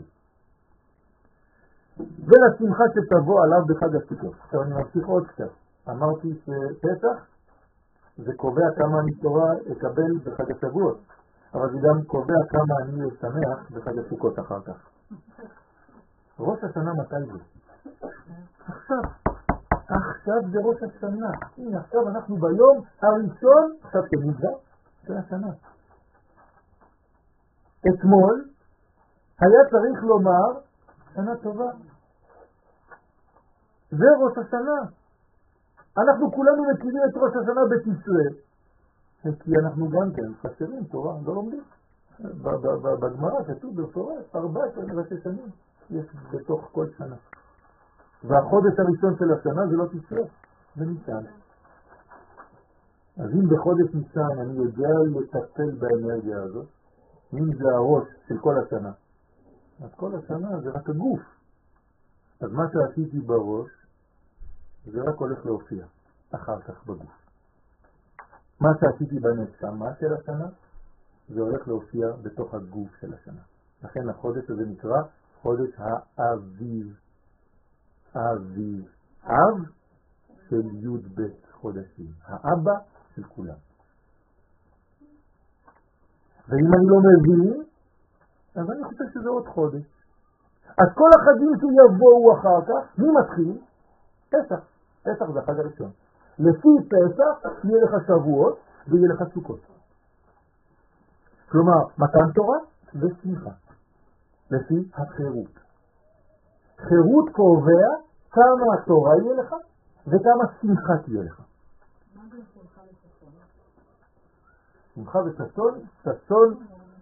A: ולשמחה שתבוא עליו בחג הסוכות. עכשיו אני ממשיך עוד קצת. אמרתי שפסח זה קובע כמה אני תורה אקבל בחג השבועות, אבל זה גם קובע כמה אני אשמח בחג הסוכות אחר כך. ראש השנה מתי זה? עכשיו. עכשיו זה ראש השנה. הנה, עכשיו אנחנו ביום הראשון, עכשיו כנגזר, של השנה. אתמול היה צריך לומר שנה טובה. זה ראש השנה. אנחנו כולנו מכירים את ראש השנה בתשרי, כי אנחנו גם כן חסרים תורה, לא לומדים. בגמרא כתוב בפורש, ארבע עשרה ראשי שנים יש בתוך כל שנה. והחודש הראשון של השנה זה לא תשרי, זה ניסן. אז אם בחודש ניסן אני יודע לטפל באנרגיה הזאת, אם זה הראש של כל השנה, אז כל השנה זה רק הגוף. אז מה שעשיתי בראש, זה רק הולך להופיע אחר כך בגוף. מה שעשיתי בנשמה של השנה, זה הולך להופיע בתוך הגוף של השנה. לכן החודש הזה נקרא חודש האביב. האביב. אב של י' ב' חודשים. האבא של כולם. ואם אני לא מבין, אז אני חושב שזה עוד חודש. אז כל החגים שיבואו אחר כך, מי מתחיל? פסח. פסח זה החג הראשון. לפי פסח יהיה לך שבועות ויהיה לך סוכות. כלומר, מתן תורה ושמחה. לפי החירות. חירות קובע כמה התורה יהיה לך וכמה שמחה תהיה לך.
B: מה זה שמחה וששון?
A: שמחה וששון, ששון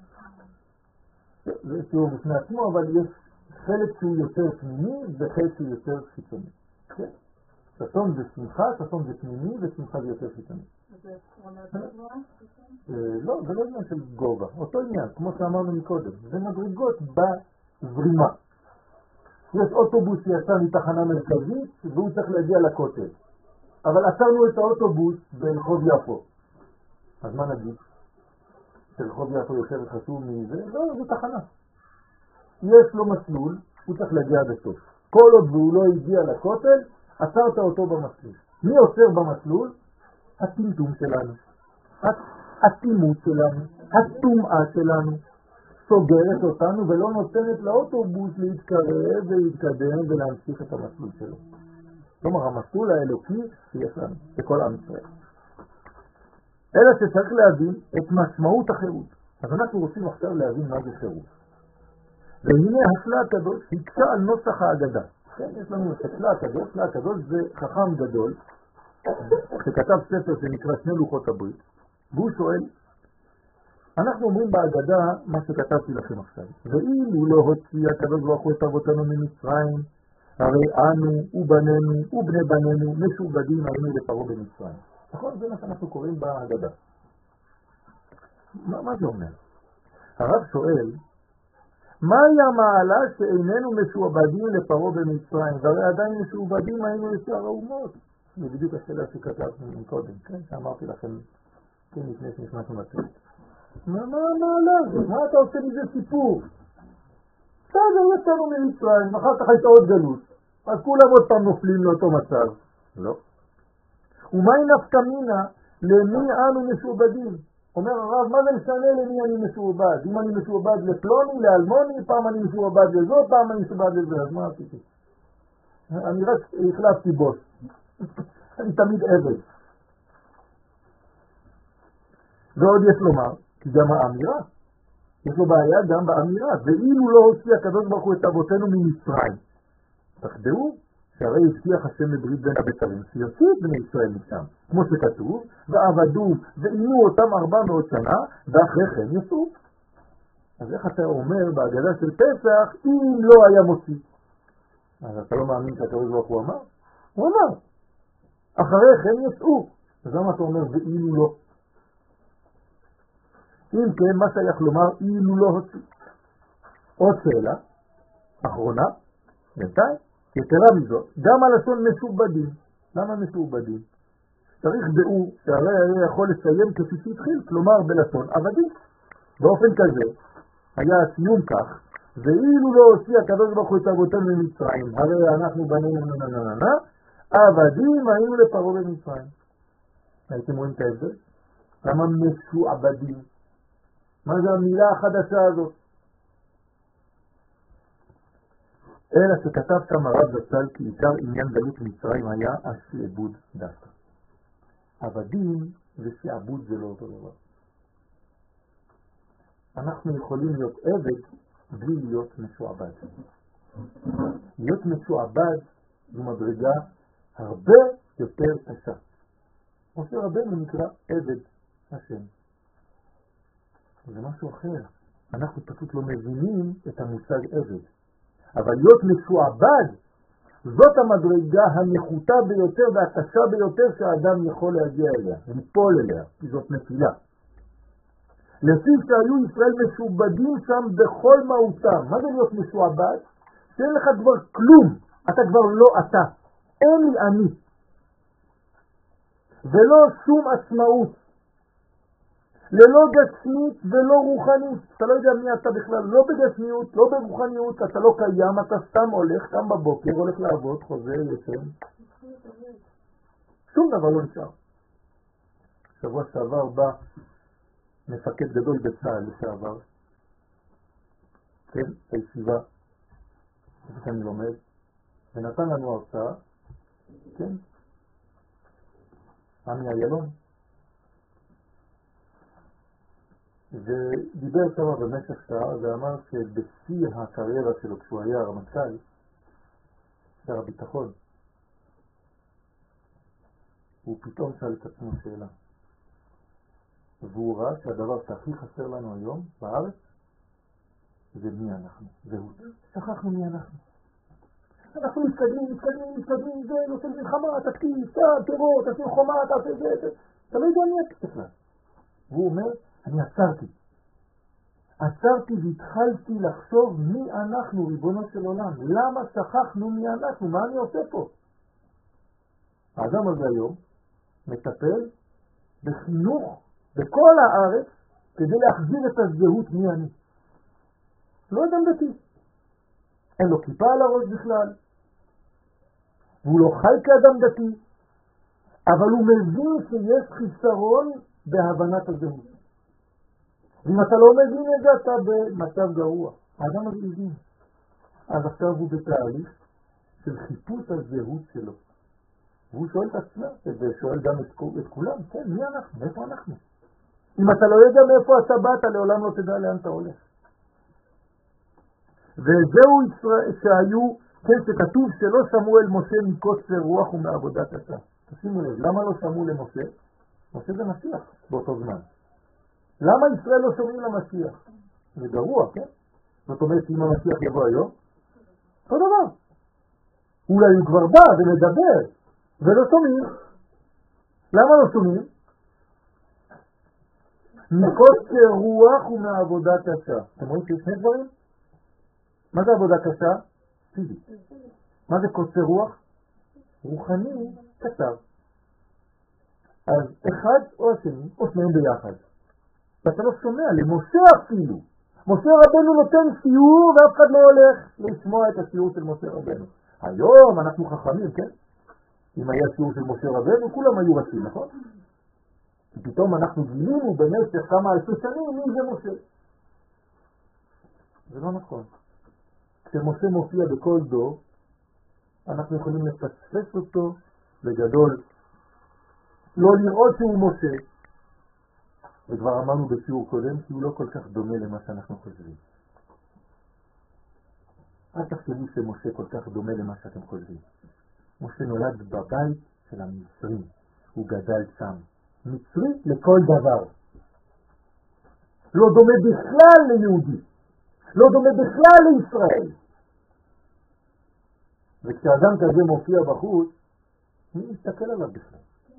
A: זה שיעור בפני עצמו, אבל יש חלק שהוא יותר פנימי וחלק שהוא יותר חיצוני. כן? ששון זה שמחה, ששון זה פנימי ושמחה זה יותר חיצוני.
B: זה אומר גובה?
A: לא, זה לא עניין של גובה, אותו עניין, כמו שאמרנו מקודם. זה מדרגות בזרימה. יש אוטובוס שיצא מתחנה מרכזית והוא צריך להגיע לכותל. אבל עצרנו את האוטובוס ברחוב יפו. אז מה נגיד? שרחוב יפו יותר חשוב מזה? לא, זה תחנה. יש לו מסלול, הוא צריך להגיע עד הסוף. כל עוד והוא לא הגיע לכותל, עצרת אותו במסלול. מי עוצר במסלול? הטמטום שלנו, הטימות שלנו, הטומאה שלנו, סוגרת אותנו ולא נותנת לאוטובוס להתקרב ולהתקדם ולהמשיך את המסלול שלו. כלומר, המסלול האלוקי שיש לנו, בכל עם ישראל. אלא שצריך להבין את משמעות החירות. אז אנחנו רוצים עכשיו להבין מה זה חירות. והנה השלה הקדוש הקשה על נוסח האגדה. כן, יש לנו את השלה הקדוש, השלה הקדוש זה חכם גדול, שכתב ספר שנקרא שני לוחות הברית, והוא שואל, אנחנו אומרים בהגדה מה שכתבתי לכם עכשיו, ואילו לא הוציא הקדוש ברוך הוא את אבותינו ממצרים, הרי אנו ובנינו ובני בנינו משועבדים היינו לפרעה במצרים. נכון? זה מה שאנחנו קוראים בהגדה. מה, מה זה אומר? הרב שואל, מהי המעלה שאיננו משועבדים לפרעה במצרים, והרי עדיין משועבדים היינו לשאר האומות? זה בדיוק השאלה שכתבנו קודם, כן? שאמרתי לכם, כן, לפני שנכנסנו לצוות. מה המעלה הזאת? מה אתה עושה מזה סיפור? בסדר, יצאנו ממצרים, אחר כך הייתה עוד גלות, אז כולם עוד פעם נופלים לאותו מצב. לא. ומהי נפקא מינה למי אנו משועבדים? אומר הרב, מה זה משנה למי אני משועבד? אם אני משועבד לפלוני, לאלמוני, פעם אני משועבד לזאת, פעם אני משועבד לזה, אז מה עשיתי? אני רק החלפתי בוס. אני תמיד עבד. ועוד יש לומר, כי גם האמירה, יש לו בעיה גם באמירה, ואילו לא הוציא הקדוש ברוך הוא את אבותינו ממצרים. תחדרו שהרי הבטיח השם לברית בין הבתרים, שיוציא את בני ישראל משם, כמו שכתוב, ועבדו ועינו אותם ארבע מאות שנה, ואחרי כן יצאו. אז איך אתה אומר בהגדה של פסח, אם לא היה מוציא? אז אתה לא מאמין שהקדוש ברוך הוא אמר? הוא אמר. אחרי כן יצאו. אז למה אתה אומר ואילו לא? אם כן, מה שייך לומר אילו לא הוציא? עוד שאלה, אחרונה, בינתיים, יתרה מזאת, גם הלשון משועבדים. למה משועבדים? צריך דעו שהרי היה יכול לסיים כפי שהתחיל, כלומר בלשון עבדים. באופן כזה, היה הסיום כך, ואילו לא הוציא הקדוש ברוך הוא את אבותינו ממצרים, הרי אנחנו בנינו ננננננה, עבדים היינו לפרעה במצרים. הייתם רואים את ההבדל? למה משועבדים? מה זה המילה החדשה הזאת? אלא שכתב שם הרב זצ"ל כי עיקר עניין גלות מצרים היה השעבוד דווקא. עבדים ושעבוד זה לא אותו דבר. אנחנו יכולים להיות עבד בלי להיות משועבד. להיות משועבד זו מדרגה הרבה יותר קשה. משה רבנו נקרא עבד השם. זה משהו אחר. אנחנו פשוט לא מבינים את המושג עבד. אבל להיות משועבד, זאת המדרגה הנחותה ביותר והקשה ביותר שהאדם יכול להגיע אליה, ליפול אליה, כי זאת נפילה. לפי שהיו ישראל משובדים שם בכל מהותם. מה זה להיות משועבד? שאין לך כבר כלום, אתה כבר לא אתה, אין לי אני, ולא שום עצמאות, ללא גשמית ולא רוחנית. אתה לא יודע מי אתה בכלל, לא בגשמיות, לא ברוחניות, אתה לא קיים, אתה סתם הולך, קם בבוקר, הולך לעבוד, חוזר, ישן, שום דבר לא נשאר. שבוע שעבר בא מפקד גדול בצה"ל לשעבר, כן, הישיבה, איפה שאני לומד, ונתן לנו הרצאה, כן, עמי איילון, ודיבר שם במשך שעה ואמר שבשיא הקריירה שלו כשהוא היה הרמטכ"ל, שר הביטחון, הוא פתאום שאל את עצמו שאלה, והוא ראה שהדבר שהכי חסר לנו היום בארץ זה מי אנחנו, זהות. שכחנו מי אנחנו. אנחנו מתקדמים, מתקדמים, מתקדמים, זה נושא מלחמה, תקציב, סתם, טרור, תשים חומה, תעשה זה, זה. אתה לא יודע מי אתה בכלל. והוא אומר, אני עצרתי. עצרתי והתחלתי לחשוב מי אנחנו, ריבונו של עולם. למה שכחנו מי אנחנו? מה אני עושה פה? האדם הזה היום מטפל בחינוך בכל הארץ כדי להחזיר את הזהות מי אני. לא אדם דתי. אין לו כיפה על הראש בכלל. והוא לא חי כאדם דתי. אבל הוא מבין שיש חיסרון בהבנת הזהות. ואם אתה לא מבין את זה, אתה במצב גרוע. האדם הזה מבין. אז עכשיו הוא בתהליך של חיפוש הזהות שלו. והוא שואל את עצמו, ושואל גם את, את כולם, כן, מי אנחנו? מאיפה אנחנו? אם אתה לא יודע מאיפה אתה באת, לעולם לא תדע לאן אתה הולך. וזהו ישראל שהיו, כן, שכתוב שלא שמעו אל משה מקוצר רוח ומעבודת עשה. תשימו לב, למה לא שמעו למשה? משה זה משיח באותו זמן. למה ישראל לא שומעים למשיח? זה גרוע, כן? זאת אומרת, אם המשיח יבוא היום, אותו דבר. אולי הוא כבר בא ומדבר, ולא שומעים. למה לא שומעים? מקוצר רוח ומעבודה קשה. אתם רואים שיש שני דברים? מה זה עבודה קשה? פיזית. מה זה קוצר רוח? רוחני קצר. אז אחד או השני, או שניהם ביחד. ואתה לא שומע, למשה אפילו. משה רבנו נותן שיעור ואף אחד לא הולך לשמוע את השיעור של משה רבנו. היום אנחנו חכמים, כן? אם היה שיעור של משה רבנו, כולם היו רצים, נכון? פתאום אנחנו גילינו במשך כמה אלפי שנים מי זה משה. זה לא נכון. כשמשה מופיע בכל דור, אנחנו יכולים לפספס אותו בגדול, לא לראות שהוא משה. וכבר אמרנו בשיעור קודם שהוא לא כל כך דומה למה שאנחנו חושבים. אל תחשבו שמשה כל כך דומה למה שאתם חושבים. משה נולד בבית של המצרים, הוא גדל שם. מצרי לכל דבר. לא דומה בכלל ליהודי. לא דומה בכלל לישראל. וכשאדם כזה מופיע בחוץ, מי מסתכל עליו בכלל?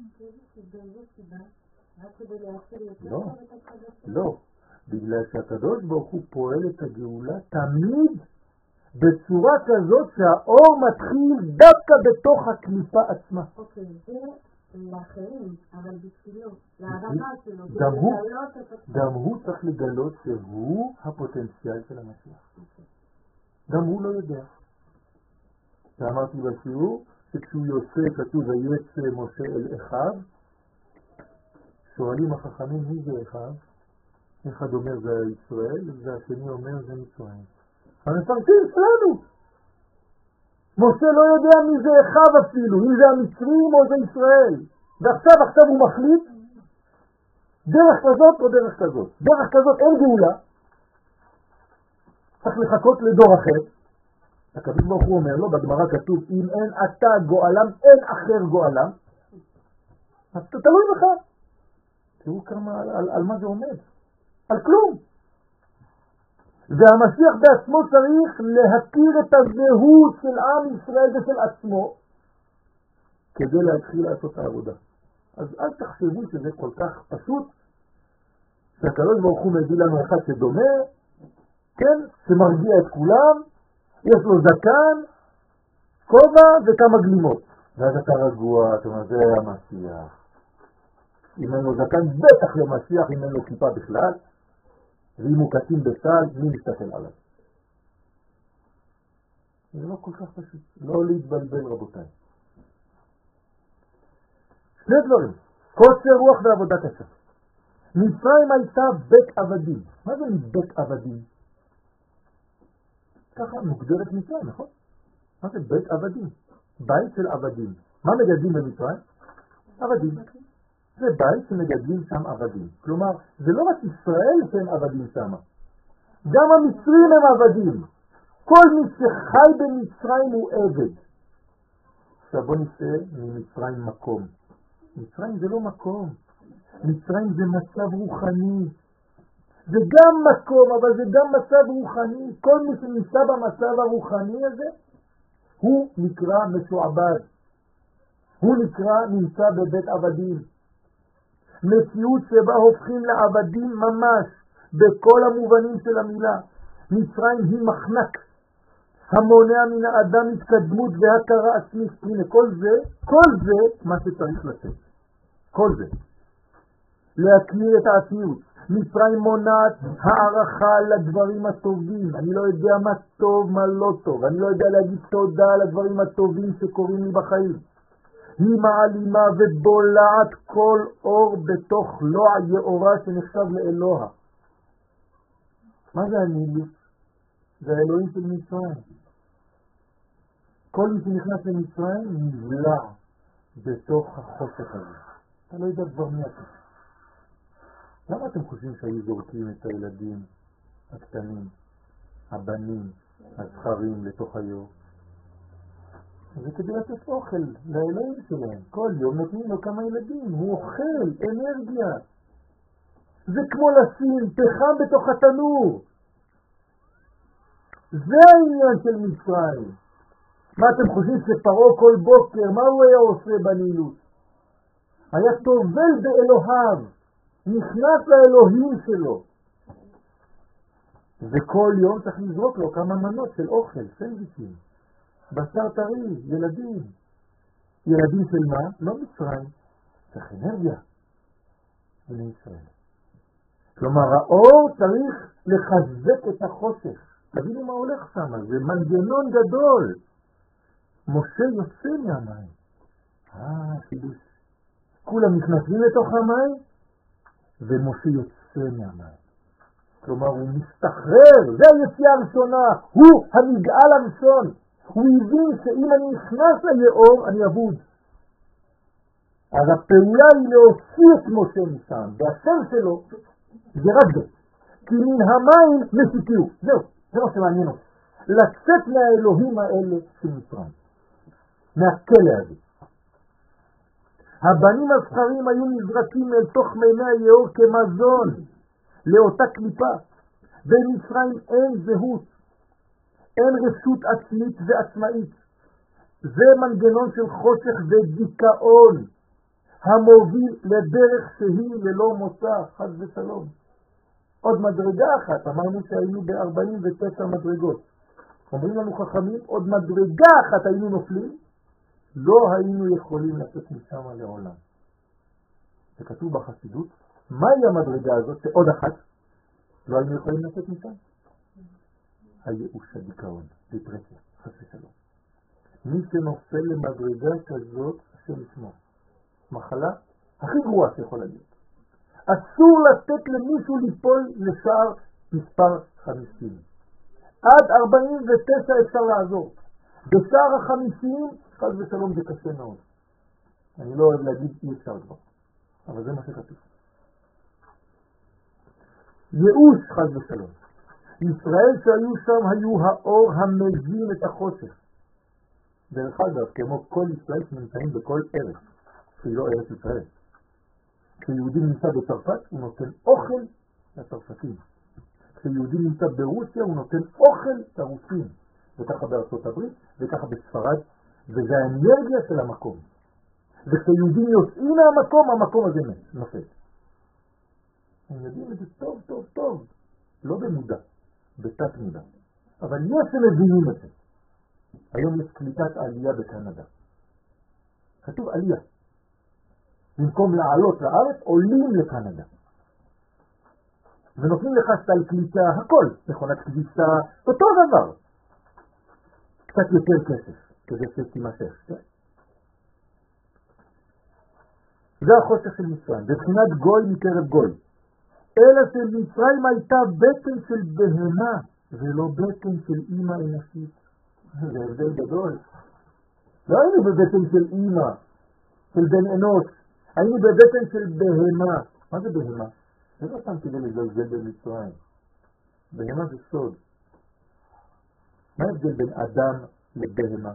A: לא, לא. בגלל שהקדוש ברוך הוא פועל את הגאולה תמיד בצורה כזאת שהאור מתחיל דווקא בתוך הקליפה עצמה.
B: אוקיי, זה לאחרים, אבל בשבילו, להבנה שלו.
A: גם הוא, גם הוא צריך לגלות שהוא הפוטנציאל של המשיח. גם הוא לא יודע. שאמרתי בשיעור, שכשהוא יוצא כתוב ויצא משה אל אחיו, שואלים החכמים מי זה אחיו? אחד אומר זה ישראל, והשני אומר זה מצרים. המפרשים שלנו. משה לא יודע מי זה אחיו אפילו, אם זה המצרים או זה ישראל. ועכשיו עכשיו הוא מחליט דרך כזאת או דרך כזאת. דרך כזאת אין גאולה. צריך לחכות לדור אחר. הקדוש ברוך הוא אומר לו, בגמרא כתוב, אם אין אתה גואלם, אין אחר גואלם. אז אתה תלוי לך. תראו כמה, על, על, על מה זה עומד. על כלום. והמשיח בעצמו צריך להכיר את הזהות של עם ישראל ושל עצמו כדי להתחיל לעשות העבודה. אז אל תחשבו שזה כל כך פשוט שהקדוש ברוך הוא מביא לנו אחד שדומה, כן, שמרגיע את כולם, יש לו זקן, כובע וכמה גלימות. ואז אתה רגוע, אתה אומר, זה המשיח. אם אין לו זקן, בטח לא משיח, אם אין לו כיפה בכלל, ואם הוא קטין בסל, מי מסתכל עליו? זה לא כל כך פשוט, לא להתבלבל רבותיי. שני דברים, קוצר רוח ועבודה קשה. מצרים הייתה בית עבדים. מה זה בית עבדים? ככה מוגדרת מצרים, נכון? מה זה בית עבדים? בית של עבדים. מה מגדלים במצרים? עבדים. זה בית שמגדלים שם עבדים. כלומר, זה לא רק ישראל שהם עבדים שם. גם המצרים הם עבדים. כל מי שחי במצרים הוא עבד. עכשיו בוא נצא ממצרים מקום. מצרים זה לא מקום. מצרים זה מצב רוחני. זה גם מקום, אבל זה גם מצב רוחני. כל מי שנמצא במצב הרוחני הזה, הוא נקרא משועבד. הוא נקרא נמצא בבית עבדים. מציאות שבה הופכים לעבדים ממש, בכל המובנים של המילה. מצרים היא מחנק, המונע מן האדם התקדמות והכרה עצמית. הנה, כל זה, כל זה מה שצריך לתת. כל זה. להכיר את העצמיות. מצרים מונעת הערכה לדברים הטובים. אני לא יודע מה טוב, מה לא טוב. אני לא יודע להגיד תודה על הדברים הטובים שקורים לי בחיים. היא מעלימה ובולעת כל אור בתוך לוע יאורה שנחשב לאלוה. מה זה הנילות? זה האלוהים של מצרים. כל מי שנכנס למצרים נבלע בתוך החושך הזה. אתה לא יודע כבר מי אתה. למה אתם חושבים שהיו זורקים את הילדים הקטנים, הבנים, הזכרים לתוך היור? זה כדי לתת אוכל לאלוהים שלהם. כל יום נותנים לו כמה ילדים, הוא אוכל, אנרגיה. זה כמו לשים פחם בתוך התנור. זה העניין של מצרים. מה אתם חושבים שפרעה כל בוקר, מה הוא היה עושה בנילות? היה טובל באלוהיו, נכנס לאלוהים שלו. וכל יום צריך לזרוק לו כמה מנות של אוכל, סנדוויצ'ים, בשר טרי, ילדים. ילדים של מה? לא מצרים, צריך אנרגיה. בני ישראל. כלומר, האור צריך לחזק את החושך. תבינו מה הולך שם, זה מנגנון גדול. משה יוצא מהמים. אה, חידוש. כולם נכנסים לתוך המים, ומשה יוצא מהמים. כלומר, הוא מסתחרר, זה היציאה הראשונה, הוא המגעל הראשון. הוא הבין שאם אני נכנס ליאור, אני אבוד. אז הפעולה היא להוציא את משה משם, והשם שלו זה רק זה. כי מן המים מסיתיו. זהו, זה מה שמעניין אותי. לצאת מהאלוהים האלה של מצרים. מהכלא הזה. הבנים הזכרים היו נזרקים אל תוך מימי היאור כמזון לאותה קליפה. במצרים אין זהות, אין רשות עצמית ועצמאית. זה מנגנון של חושך ודיכאון המוביל לדרך שהיא ללא מוצא, חס ושלום. עוד מדרגה אחת, אמרנו שהיינו ב-ארבעים ותשע מדרגות. אומרים לנו חכמים, עוד מדרגה אחת היינו נופלים, לא היינו יכולים לצאת משם לעולם. זה כתוב בחסידות. מהי המדרגה הזאת שעוד אחת לא היינו יכולים לצאת משם? הייאוש, הדיכאון, דיפרסיה, חס ושלום. מי שנופל למדרגה כזאת, השם ישמור. מחלה הכי גרועה שיכולה להיות. אסור לתת למישהו ליפול לשער מספר חמישים. עד ארבעים ותשע אפשר לעזור. בשער החמישים, חס ושלום, זה קשה מאוד. אני לא אוהב להגיד אי אפשר כבר, אבל זה מה שכתוב. ייאוש, חס ושלום. ישראל שהיו שם היו האור המזין את החושך. דרך אגב, כמו כל ישראל שנמצאים בכל ארץ, שהיא לא ארץ ישראל. כשיהודי נמצא בצרפת, הוא נותן אוכל לצרפתים. כשיהודי נמצא ברוסיה, הוא נותן אוכל לרוסים. וככה בארצות הברית, וככה בספרד, וזה האנרגיה של המקום. וכשיהודים יוצאים מהמקום, המקום הזה נופל. הם יודעים את זה טוב טוב טוב, לא במודע, בתת מודע. אבל יש שמבינים את זה. היום יש קליטת עלייה בקנדה. כתוב עלייה. במקום לעלות לארץ, עולים לקנדה. ונותנים לך סל קליטה, הכל, מכונת כביסה, אותו דבר. קצת יותר כסף, כדי שתימשך. זה החושך של מצרים, בבחינת גוי מקרב גוי. אלא של מצרים הייתה בטן של בהמה, ולא בטן של אמא אנושית. זה הבדל גדול. לא היינו בבטן של אמא, של בן אנוש, היינו בבטן של בהמה. מה זה בהמה? זה לא סתם כדי לזלזל במצרים. בהמה זה סוד. מה ההבדל בין אדם לבהמה?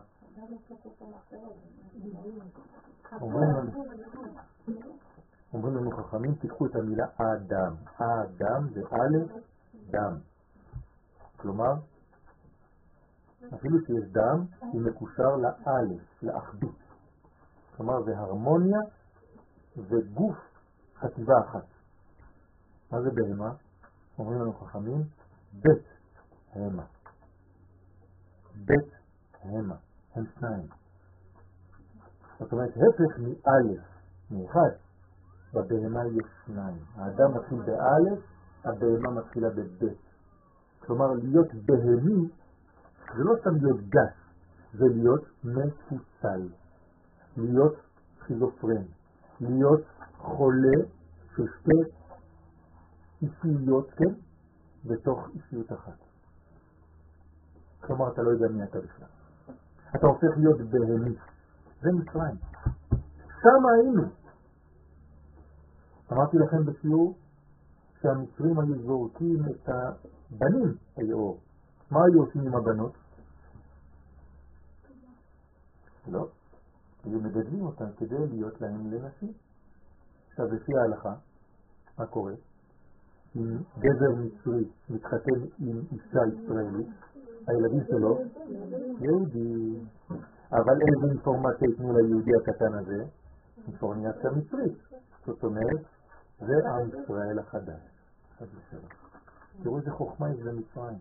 A: אומרים לנו חכמים, תיקחו את המילה אדם. האדם זה א' דם. כלומר, אפילו שיש דם, הוא מקושר לאלף, לאחדות. כלומר, זה הרמוניה וגוף חטיבה אחת. מה זה בהמה? אומרים לנו חכמים, בית המה. בית המה. הם שניים. זאת אומרת, הפך מאלף, מאחד, בבהמה יש שניים. האדם מתחיל באלף, הבהמה מתחילה בבית. כלומר, להיות בהמי, זה לא סתם להיות גס, זה להיות מפוצל. להיות חיזופרן. להיות חולה של שתי אישיות, כן? בתוך אישיות אחת. כלומר, אתה לא יודע מי אתה בכלל. אתה הופך להיות בהמי. זה מצרים. שם היינו. אמרתי לכם בשיעור שהמצרים היו זורקים את הבנים היו. מה היו עושים עם הבנות? לא. היו מגדלים אותם כדי להיות להם לנשים. עכשיו, לפי ההלכה, מה קורה? אם גבר מצרי מתחתן עם אישה ישראלית, הילדים שלו יהודי. אבל איזה אינפורמציה יתנו ליהודי הקטן הזה? אינפורמציה מצרית. זאת אומרת, זה עם ישראל החדש. תראו איזה חוכמה יש במצרים.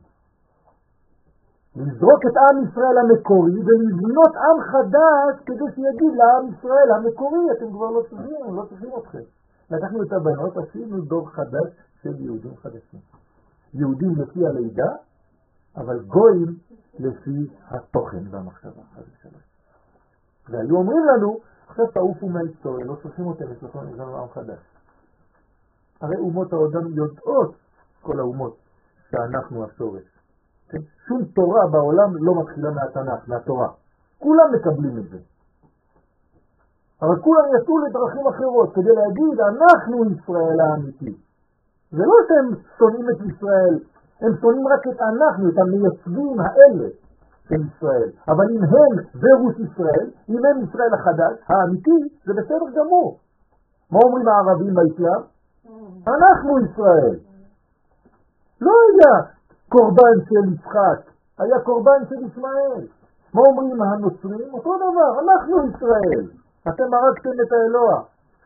A: לזרוק את עם ישראל המקורי ולבנות עם חדש כדי שיגיד לעם ישראל המקורי, אתם כבר לא צריכים, לא צריכים אתכם. לקחנו את הבנות, עשינו דור חדש של יהודים חדשים. יהודים לפי הלידה, אבל גויים לפי התוכן והמחשבה. והיו אומרים לנו, עכשיו תעופו מההיסטוריה, לא צריכים אותם, יש לנו עם חדש. הרי אומות העולם יודעות, כל האומות, שאנחנו השורש. כן? שום תורה בעולם לא מתחילה מהתנ"ך, מהתורה. כולם מקבלים את זה. אבל כולם יצאו לדרכים אחרות כדי להגיד, אנחנו ישראל האמיתי. זה לא שהם שונאים את ישראל, הם שונאים רק את אנחנו, את המייצגים האלה של ישראל. אבל אם הם ורוס ישראל, אם הם ישראל החדש, האמיתי, זה בסדר גמור. מה אומרים הערבים באסלאם? אנחנו ישראל. לא היה קורבן של יצחק, היה קורבן של ישמעאל. מה אומרים הנוצרים? אותו דבר, אנחנו ישראל. אתם הרגתם את האלוה.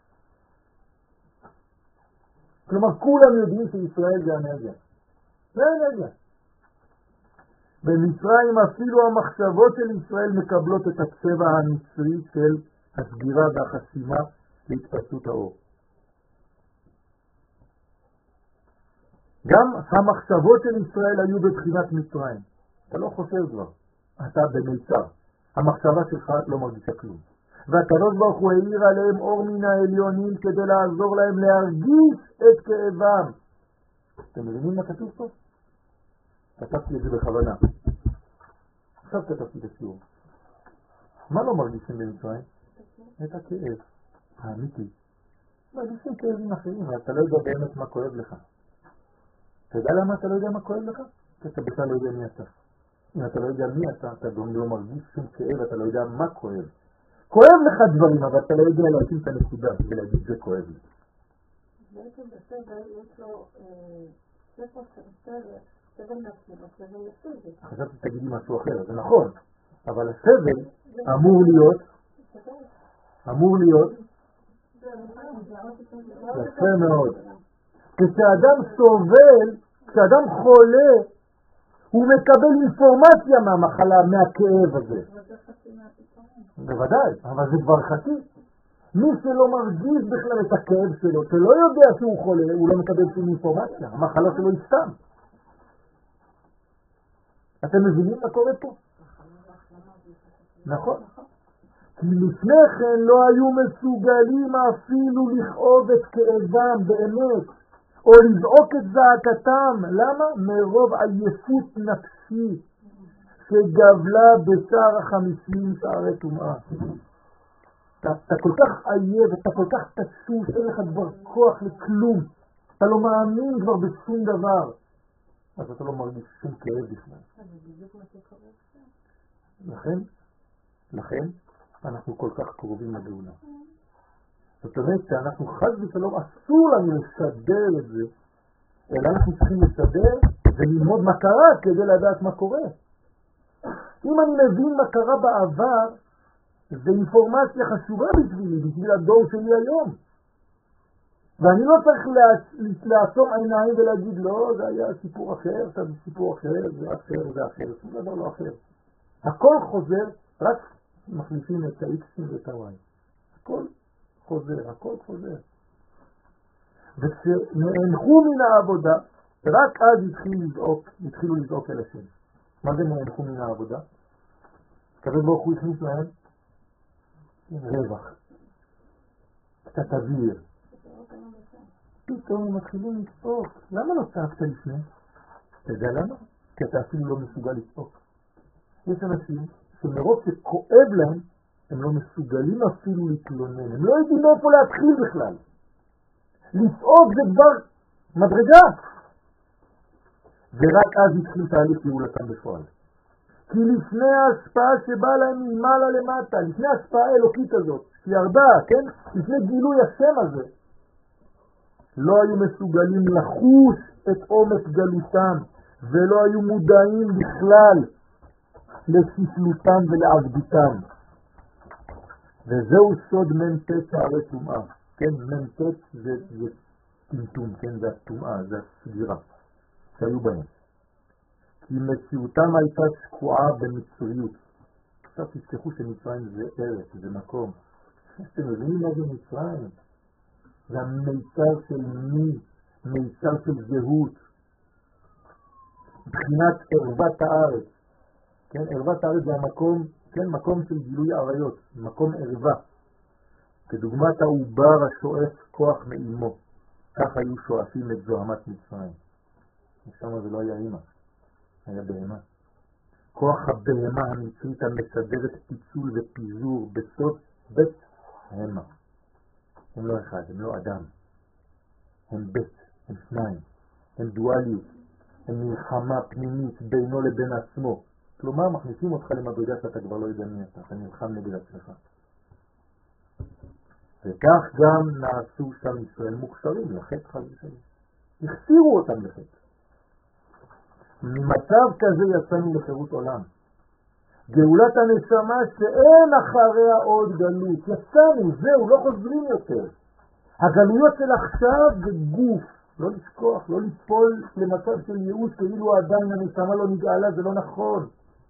A: כלומר, כולם יודעים שישראל זה הנגע. זה הנגע. במצרים אפילו המחשבות של ישראל מקבלות את הצבע המצרי של הסגירה והחסימה להתפשטות האור. גם המחשבות של ישראל היו בבחינת מצרים. אתה לא חושב כבר, אתה במיצר. המחשבה שלך לא מרגישה כלום. והקדוש ברוך הוא העיר עליהם אור מן העליונים כדי לעזור להם להרגיש את כאבם. אתם מבינים מה כתוב פה? כתבתי את זה בכוונה. עכשיו כתבתי את השיעור. מה לא מרגישים במצרים? את הכאב האמיתי. מרגישים כאבים אחרים, אבל אתה לא יודע באמת מה כואב לך. אתה יודע למה אתה לא יודע מה כואב לך? כי אתה בכלל לא יודע מי אתה. אם אתה לא יודע מי אתה, אתה גם לא מרגיש שום כאב, אתה לא יודע מה כואב. כואב לך דברים, אבל אתה לא יודע להקים את הנקודה ולהגיד זה כואב לי.
B: בעצם בסדר יש לו ספר של סבל, סבל נפשי, סבל יסודי.
A: חשבתי תגידי משהו אחר, זה נכון, אבל הסבל אמור להיות, אמור להיות, יפה מאוד. כשאדם סובל, כשאדם חולה, הוא מקבל אינפורמציה מהמחלה, מהכאב הזה. בוודאי, אבל זה כבר חצי. מי שלא מרגיש בכלל את הכאב שלו, שלא יודע שהוא חולה, הוא לא מקבל שום אינפורמציה. המחלה שלו היא סתם. אתם מבינים מה קורה פה? נכון. כי לפני כן לא היו מסוגלים אפילו לכאוב את כאבם באמת, או לזעוק את זעקתם. למה? מרוב עייפות נפשית שגבלה בשער החמישים שערי טומאה. אתה, אתה כל כך עייף, אתה כל כך תשוש, אין לך כבר כוח לכלום, אתה לא מאמין כבר בשום דבר, אז אתה לא מרגיש שום כאב בכלל. לכן, לכן אנחנו כל כך קרובים לגאולה. זאת אומרת שאנחנו חד ושלום אסור לנו לסדר את זה, אלא אנחנו צריכים לסדר וללמוד מה קרה כדי לדעת מה קורה. אם אני מבין מה קרה בעבר, זה אינפורמציה חשובה בשבילי, בשביל הדור שלי היום. ואני לא צריך לעצום עיניים ולהגיד לא, זה היה סיפור אחר, זה סיפור אחר, זה אחר, זה אחר, שום דבר לא אחר. הכל חוזר, רק מחליפים את ה-X'ים ואת ה-Y. הכל חוזר, הכל חוזר. וכשנאנחו מן העבודה, רק אז התחילו לזעוק, התחילו לזעוק אל השם. מה זה נאנחו מן העבודה? כזה ברוך הוא הכניס להם רווח, קצת אוויר. פתאום הם מתחילים לצעוק. למה לא צעקת לפני? אתה יודע למה? כי אתה אפילו לא מסוגל לצעוק. יש אנשים שמרוב שכואב להם, הם לא מסוגלים אפילו להתלונן. הם לא יודעים איפה להתחיל בכלל. לצעוק זה כבר מדרגה. ורק אז התחיל תהליך גאולתם בפועל. כי לפני ההשפעה שבאה להם ממעלה למטה, לפני ההשפעה האלוקית הזאת, שירדה, כן? לפני גילוי השם הזה, לא היו מסוגלים לחוש את עומק גלותם, ולא היו מודעים בכלל לשפלותם ולעבדותם. וזהו סוד מנטט שערי טומאה. כן, מנטט זה, זה טמטום, כן, זה הטומאה, זה הסגירה שהיו בהם. כי מציאותם הייתה שקועה במצריות. עכשיו תזכחו שמצרים זה ארץ, זה מקום. אתם מבינים מה זה מצרים? זה המיצר של מי, מיצר של זהות. מבחינת ערוות הארץ. כן, ערוות הארץ זה המקום, כן, מקום של גילוי עריות, מקום ערווה. כדוגמת העובר השואף כוח מאימו. כך היו שואפים את זוהמת מצרים. ושם זה לא היה אימא. היה בהמה. כוח הבהמה המצרית המסדרת פיצול ופיזור בסוד בית המה. הם לא אחד, הם לא אדם. הם בית, הם שניים. הם דואליות. הם מלחמה פנימית בינו לבין עצמו. כלומר, מכניסים אותך למדרגה שאתה כבר לא יודע מי אתה. אתה נלחם נגד עצמך. וכך גם נעשו שם ישראל מוכשרים לחטא חד ושלום. הכסירו אותם לחטא. ממצב כזה יצאנו לחירות עולם. גאולת הנשמה שאין אחריה עוד גלות. יצאנו, זהו, לא חוזרים יותר. הגלויות של עכשיו זה גוף. לא לשכוח, לא ליפול למצב של ייאוש כאילו עדיין הנשמה לא נגאלה, זה לא נכון.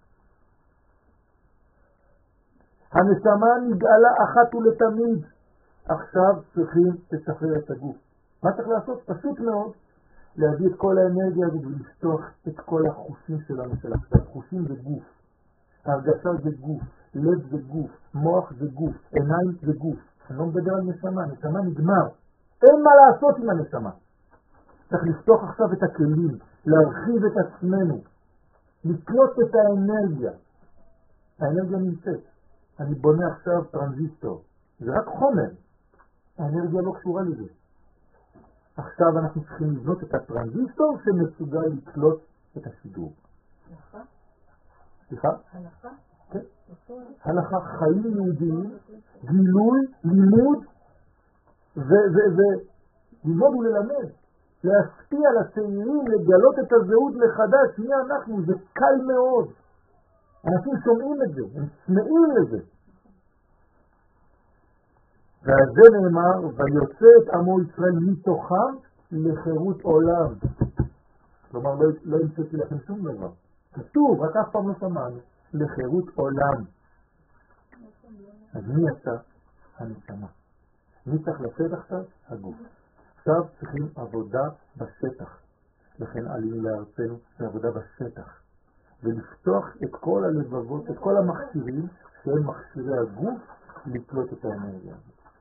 A: הנשמה נגאלה אחת ולתמיד. עכשיו צריכים לשחרר את הגוף. מה צריך לעשות? פשוט מאוד. להביא את כל האנרגיה הזאת ולפתוח את כל החושים שלנו של עכשיו. חושים זה גוף, הרגשה זה גוף, לב זה גוף, מוח זה גוף, עיניים זה גוף. אני לא מדבר על נשמה, נשמה נגמר. אין מה לעשות עם הנשמה. צריך לפתוח עכשיו את הכלים, להרחיב את עצמנו, לקלוט את האנרגיה. האנרגיה נמצאת. אני בונה עכשיו טרנזיסטור. זה רק חומר. האנרגיה לא קשורה לזה. עכשיו אנחנו צריכים לבנות את הטרנזיסטור שמסוגל לקלוט את השידור. הלכה? סליחה? הלכה? כן. הלכה, חיים יהודיים, גילוי, לימוד, וללמוד וללמד. להשפיע על הצעירים, לגלות את הזהות מחדש. מי אנחנו? זה קל מאוד. אנשים שומעים את זה, הם צמאים לזה. ועל זה נאמר, ויוצא את עמו ישראל מתוכם לחירות עולם. כלומר, לא, לא המצאתי לכם שום דבר. כתוב, רק אף פעם לא שמענו. לחירות עולם. אז מי יצא? הנשמה. מי צריך לשטח עכשיו? הגוף. עכשיו צריכים עבודה בשטח. לכן עלינו לארצנו לעבודה בשטח. ולפתוח את כל הלבבות, את כל המכשירים שהם מכשירי הגוף לקלוט את האנרגיה.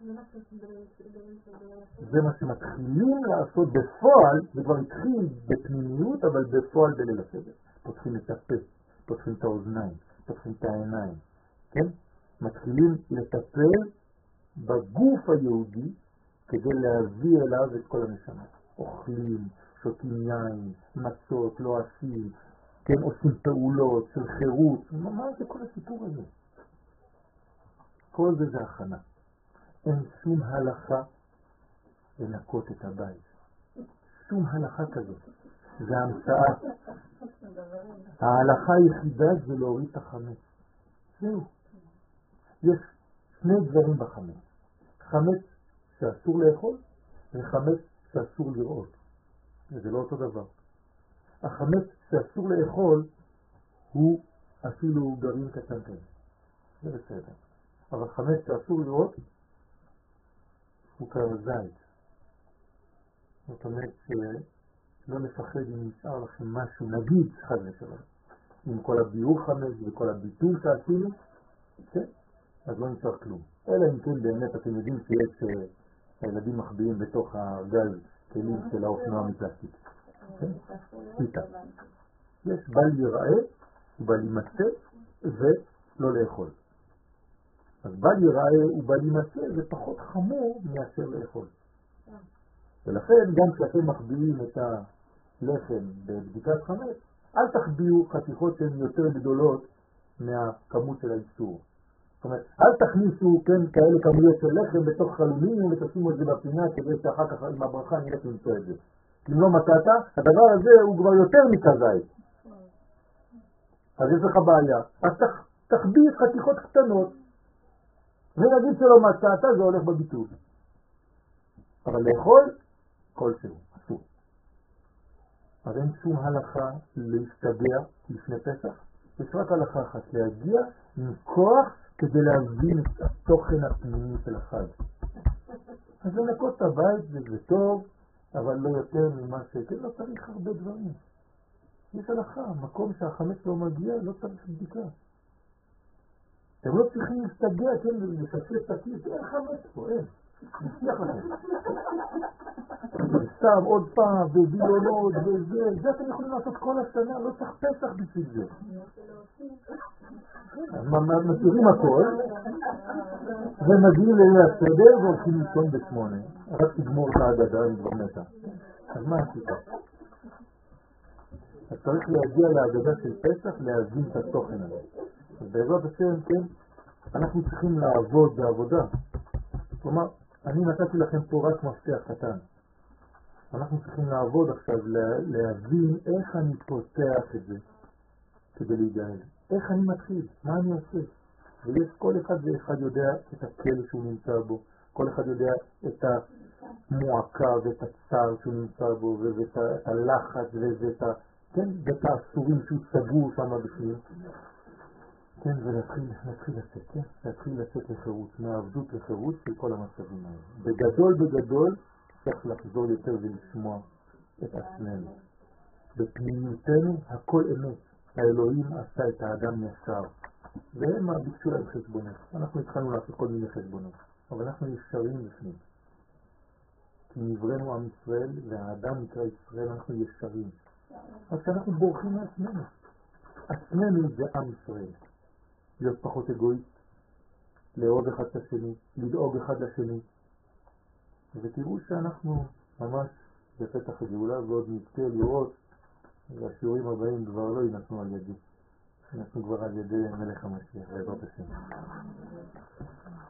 A: זה מה שמתחילים לעשות בפועל, זה כבר התחיל בפנימיות, אבל בפועל בליל הסדר. פותחים את הפה, פותחים את האוזניים, פותחים את העיניים, כן? מתחילים לטפל בגוף היהודי כדי להביא אליו את כל הנשמה. אוכלים, שותים יין, מצות, לועשים, כן, עושים פעולות של חירות. מה זה כל הסיפור הזה? כל זה זה הכנה. אין שום הלכה לנקות את הבית. שום הלכה כזאת. זה המצאה. ההלכה היחידה זה להוריד את החמץ. זהו. יש שני דברים בחמץ. חמץ שאסור לאכול וחמץ שאסור לראות. זה לא אותו דבר. החמץ שאסור לאכול הוא אפילו גרעין קטן כזה. זה בסדר. אבל חמץ שאסור לראות הוא כזית. זאת אומרת שלא נפחד אם נשאר לכם משהו, נגיד חד ושלום. עם כל הביאור חמץ וכל הביטול שעשינו, כן? אז לא נשאר כלום. אלא אם כן באמת אתם יודעים שיש הילדים מחביאים בתוך הגז כלים של האופנוע מפלסטיק. כן? פיתה. יש בל יראה ובל ימצא ולא לאכול. אז בל יראה ובל ימצא זה פחות חמור מאשר לאכול. ולכן גם כשאתם מחביאים את הלחם בבדיקת חמץ, אל תחביאו חתיכות שהן יותר גדולות מהכמות של האיסור. זאת אומרת, אל תכניסו כן, כאלה כמויות של לחם בתוך חלולים ותשימו את זה בפינה כדי שאחר כך עם הברכה נראה למצוא את זה. אם לא מצאת, הדבר הזה הוא כבר יותר מכזית. אז יש לך בעיה. אז תח, תחביא חתיכות קטנות ונגיד שלא מצאת, זה הולך בביטול. אבל לאכול, כלשהו, אסור. אז אין שום הלכה להשתגע לפני פסח. יש רק הלכה אחת, להגיע עם כוח כדי להבין את התוכן הפנימי של החג. אז לנקות את הבית זה טוב, אבל לא יותר ממה שכן, לא צריך הרבה דברים. יש הלכה, מקום שהחמץ לא מגיע, לא צריך בדיקה. אתם לא צריכים להסתגע, כן, ולשפר את הכיס, אין חמץ פה, אין. נצליח לכם. סתם עוד פעם, ובילונות, וזה, זה אתם יכולים לעשות כל השנה, לא צריך פסח בשביל זה. מסירים הכל, ומגיעים ליל הסדר, והולכים לישון בשמונה. רק תגמור את ההגדה, אני כבר מתה. אז מה עשית? אז צריך להגיע להגדה של פסח, להבין את התוכן הזה. אז בעזרת השם, כן, אנחנו צריכים לעבוד בעבודה. כלומר, אני נתתי לכם פה רק מפתח קטן. אנחנו צריכים לעבוד עכשיו, להבין איך אני פותח את זה כדי להיגאל. איך אני מתחיל, מה אני עושה. ויש כל אחד ואחד יודע את הכלא שהוא נמצא בו, כל אחד יודע את המועקה ואת הצער שהוא נמצא בו, ואת הלחץ ואת ה... כן, ואת האסורים שהוא סגור שם בפנים. כן, ולהתחיל להתחיל לצאת, כן? להתחיל לצאת לחירות, מהעבדות לחירות של כל המצבים האלה. בגדול בגדול צריך לחזור יותר ולשמוע את עצמנו. בפנימיותנו הכל אמת. האלוהים עשה את האדם ישר. והם ביקשו להם חשבונות. אנחנו התחלנו לעשות כל מיני חשבונות. אבל אנחנו ישרים בפנים. כי נברנו עם ישראל והאדם נקרא ישראל, אנחנו ישרים. אז כשאנחנו בורחים מעצמנו. עצמנו זה עם ישראל. להיות פחות אגואיסט, לאהוב אחד את השני, לדאוג אחד לשני. ותראו שאנחנו ממש בפתח הגאולה ועוד נזכה לראות, והשיעורים הבאים כבר לא יינתנו על ידי. אנחנו כבר על ידי מלך המשיח, בעזרת השם.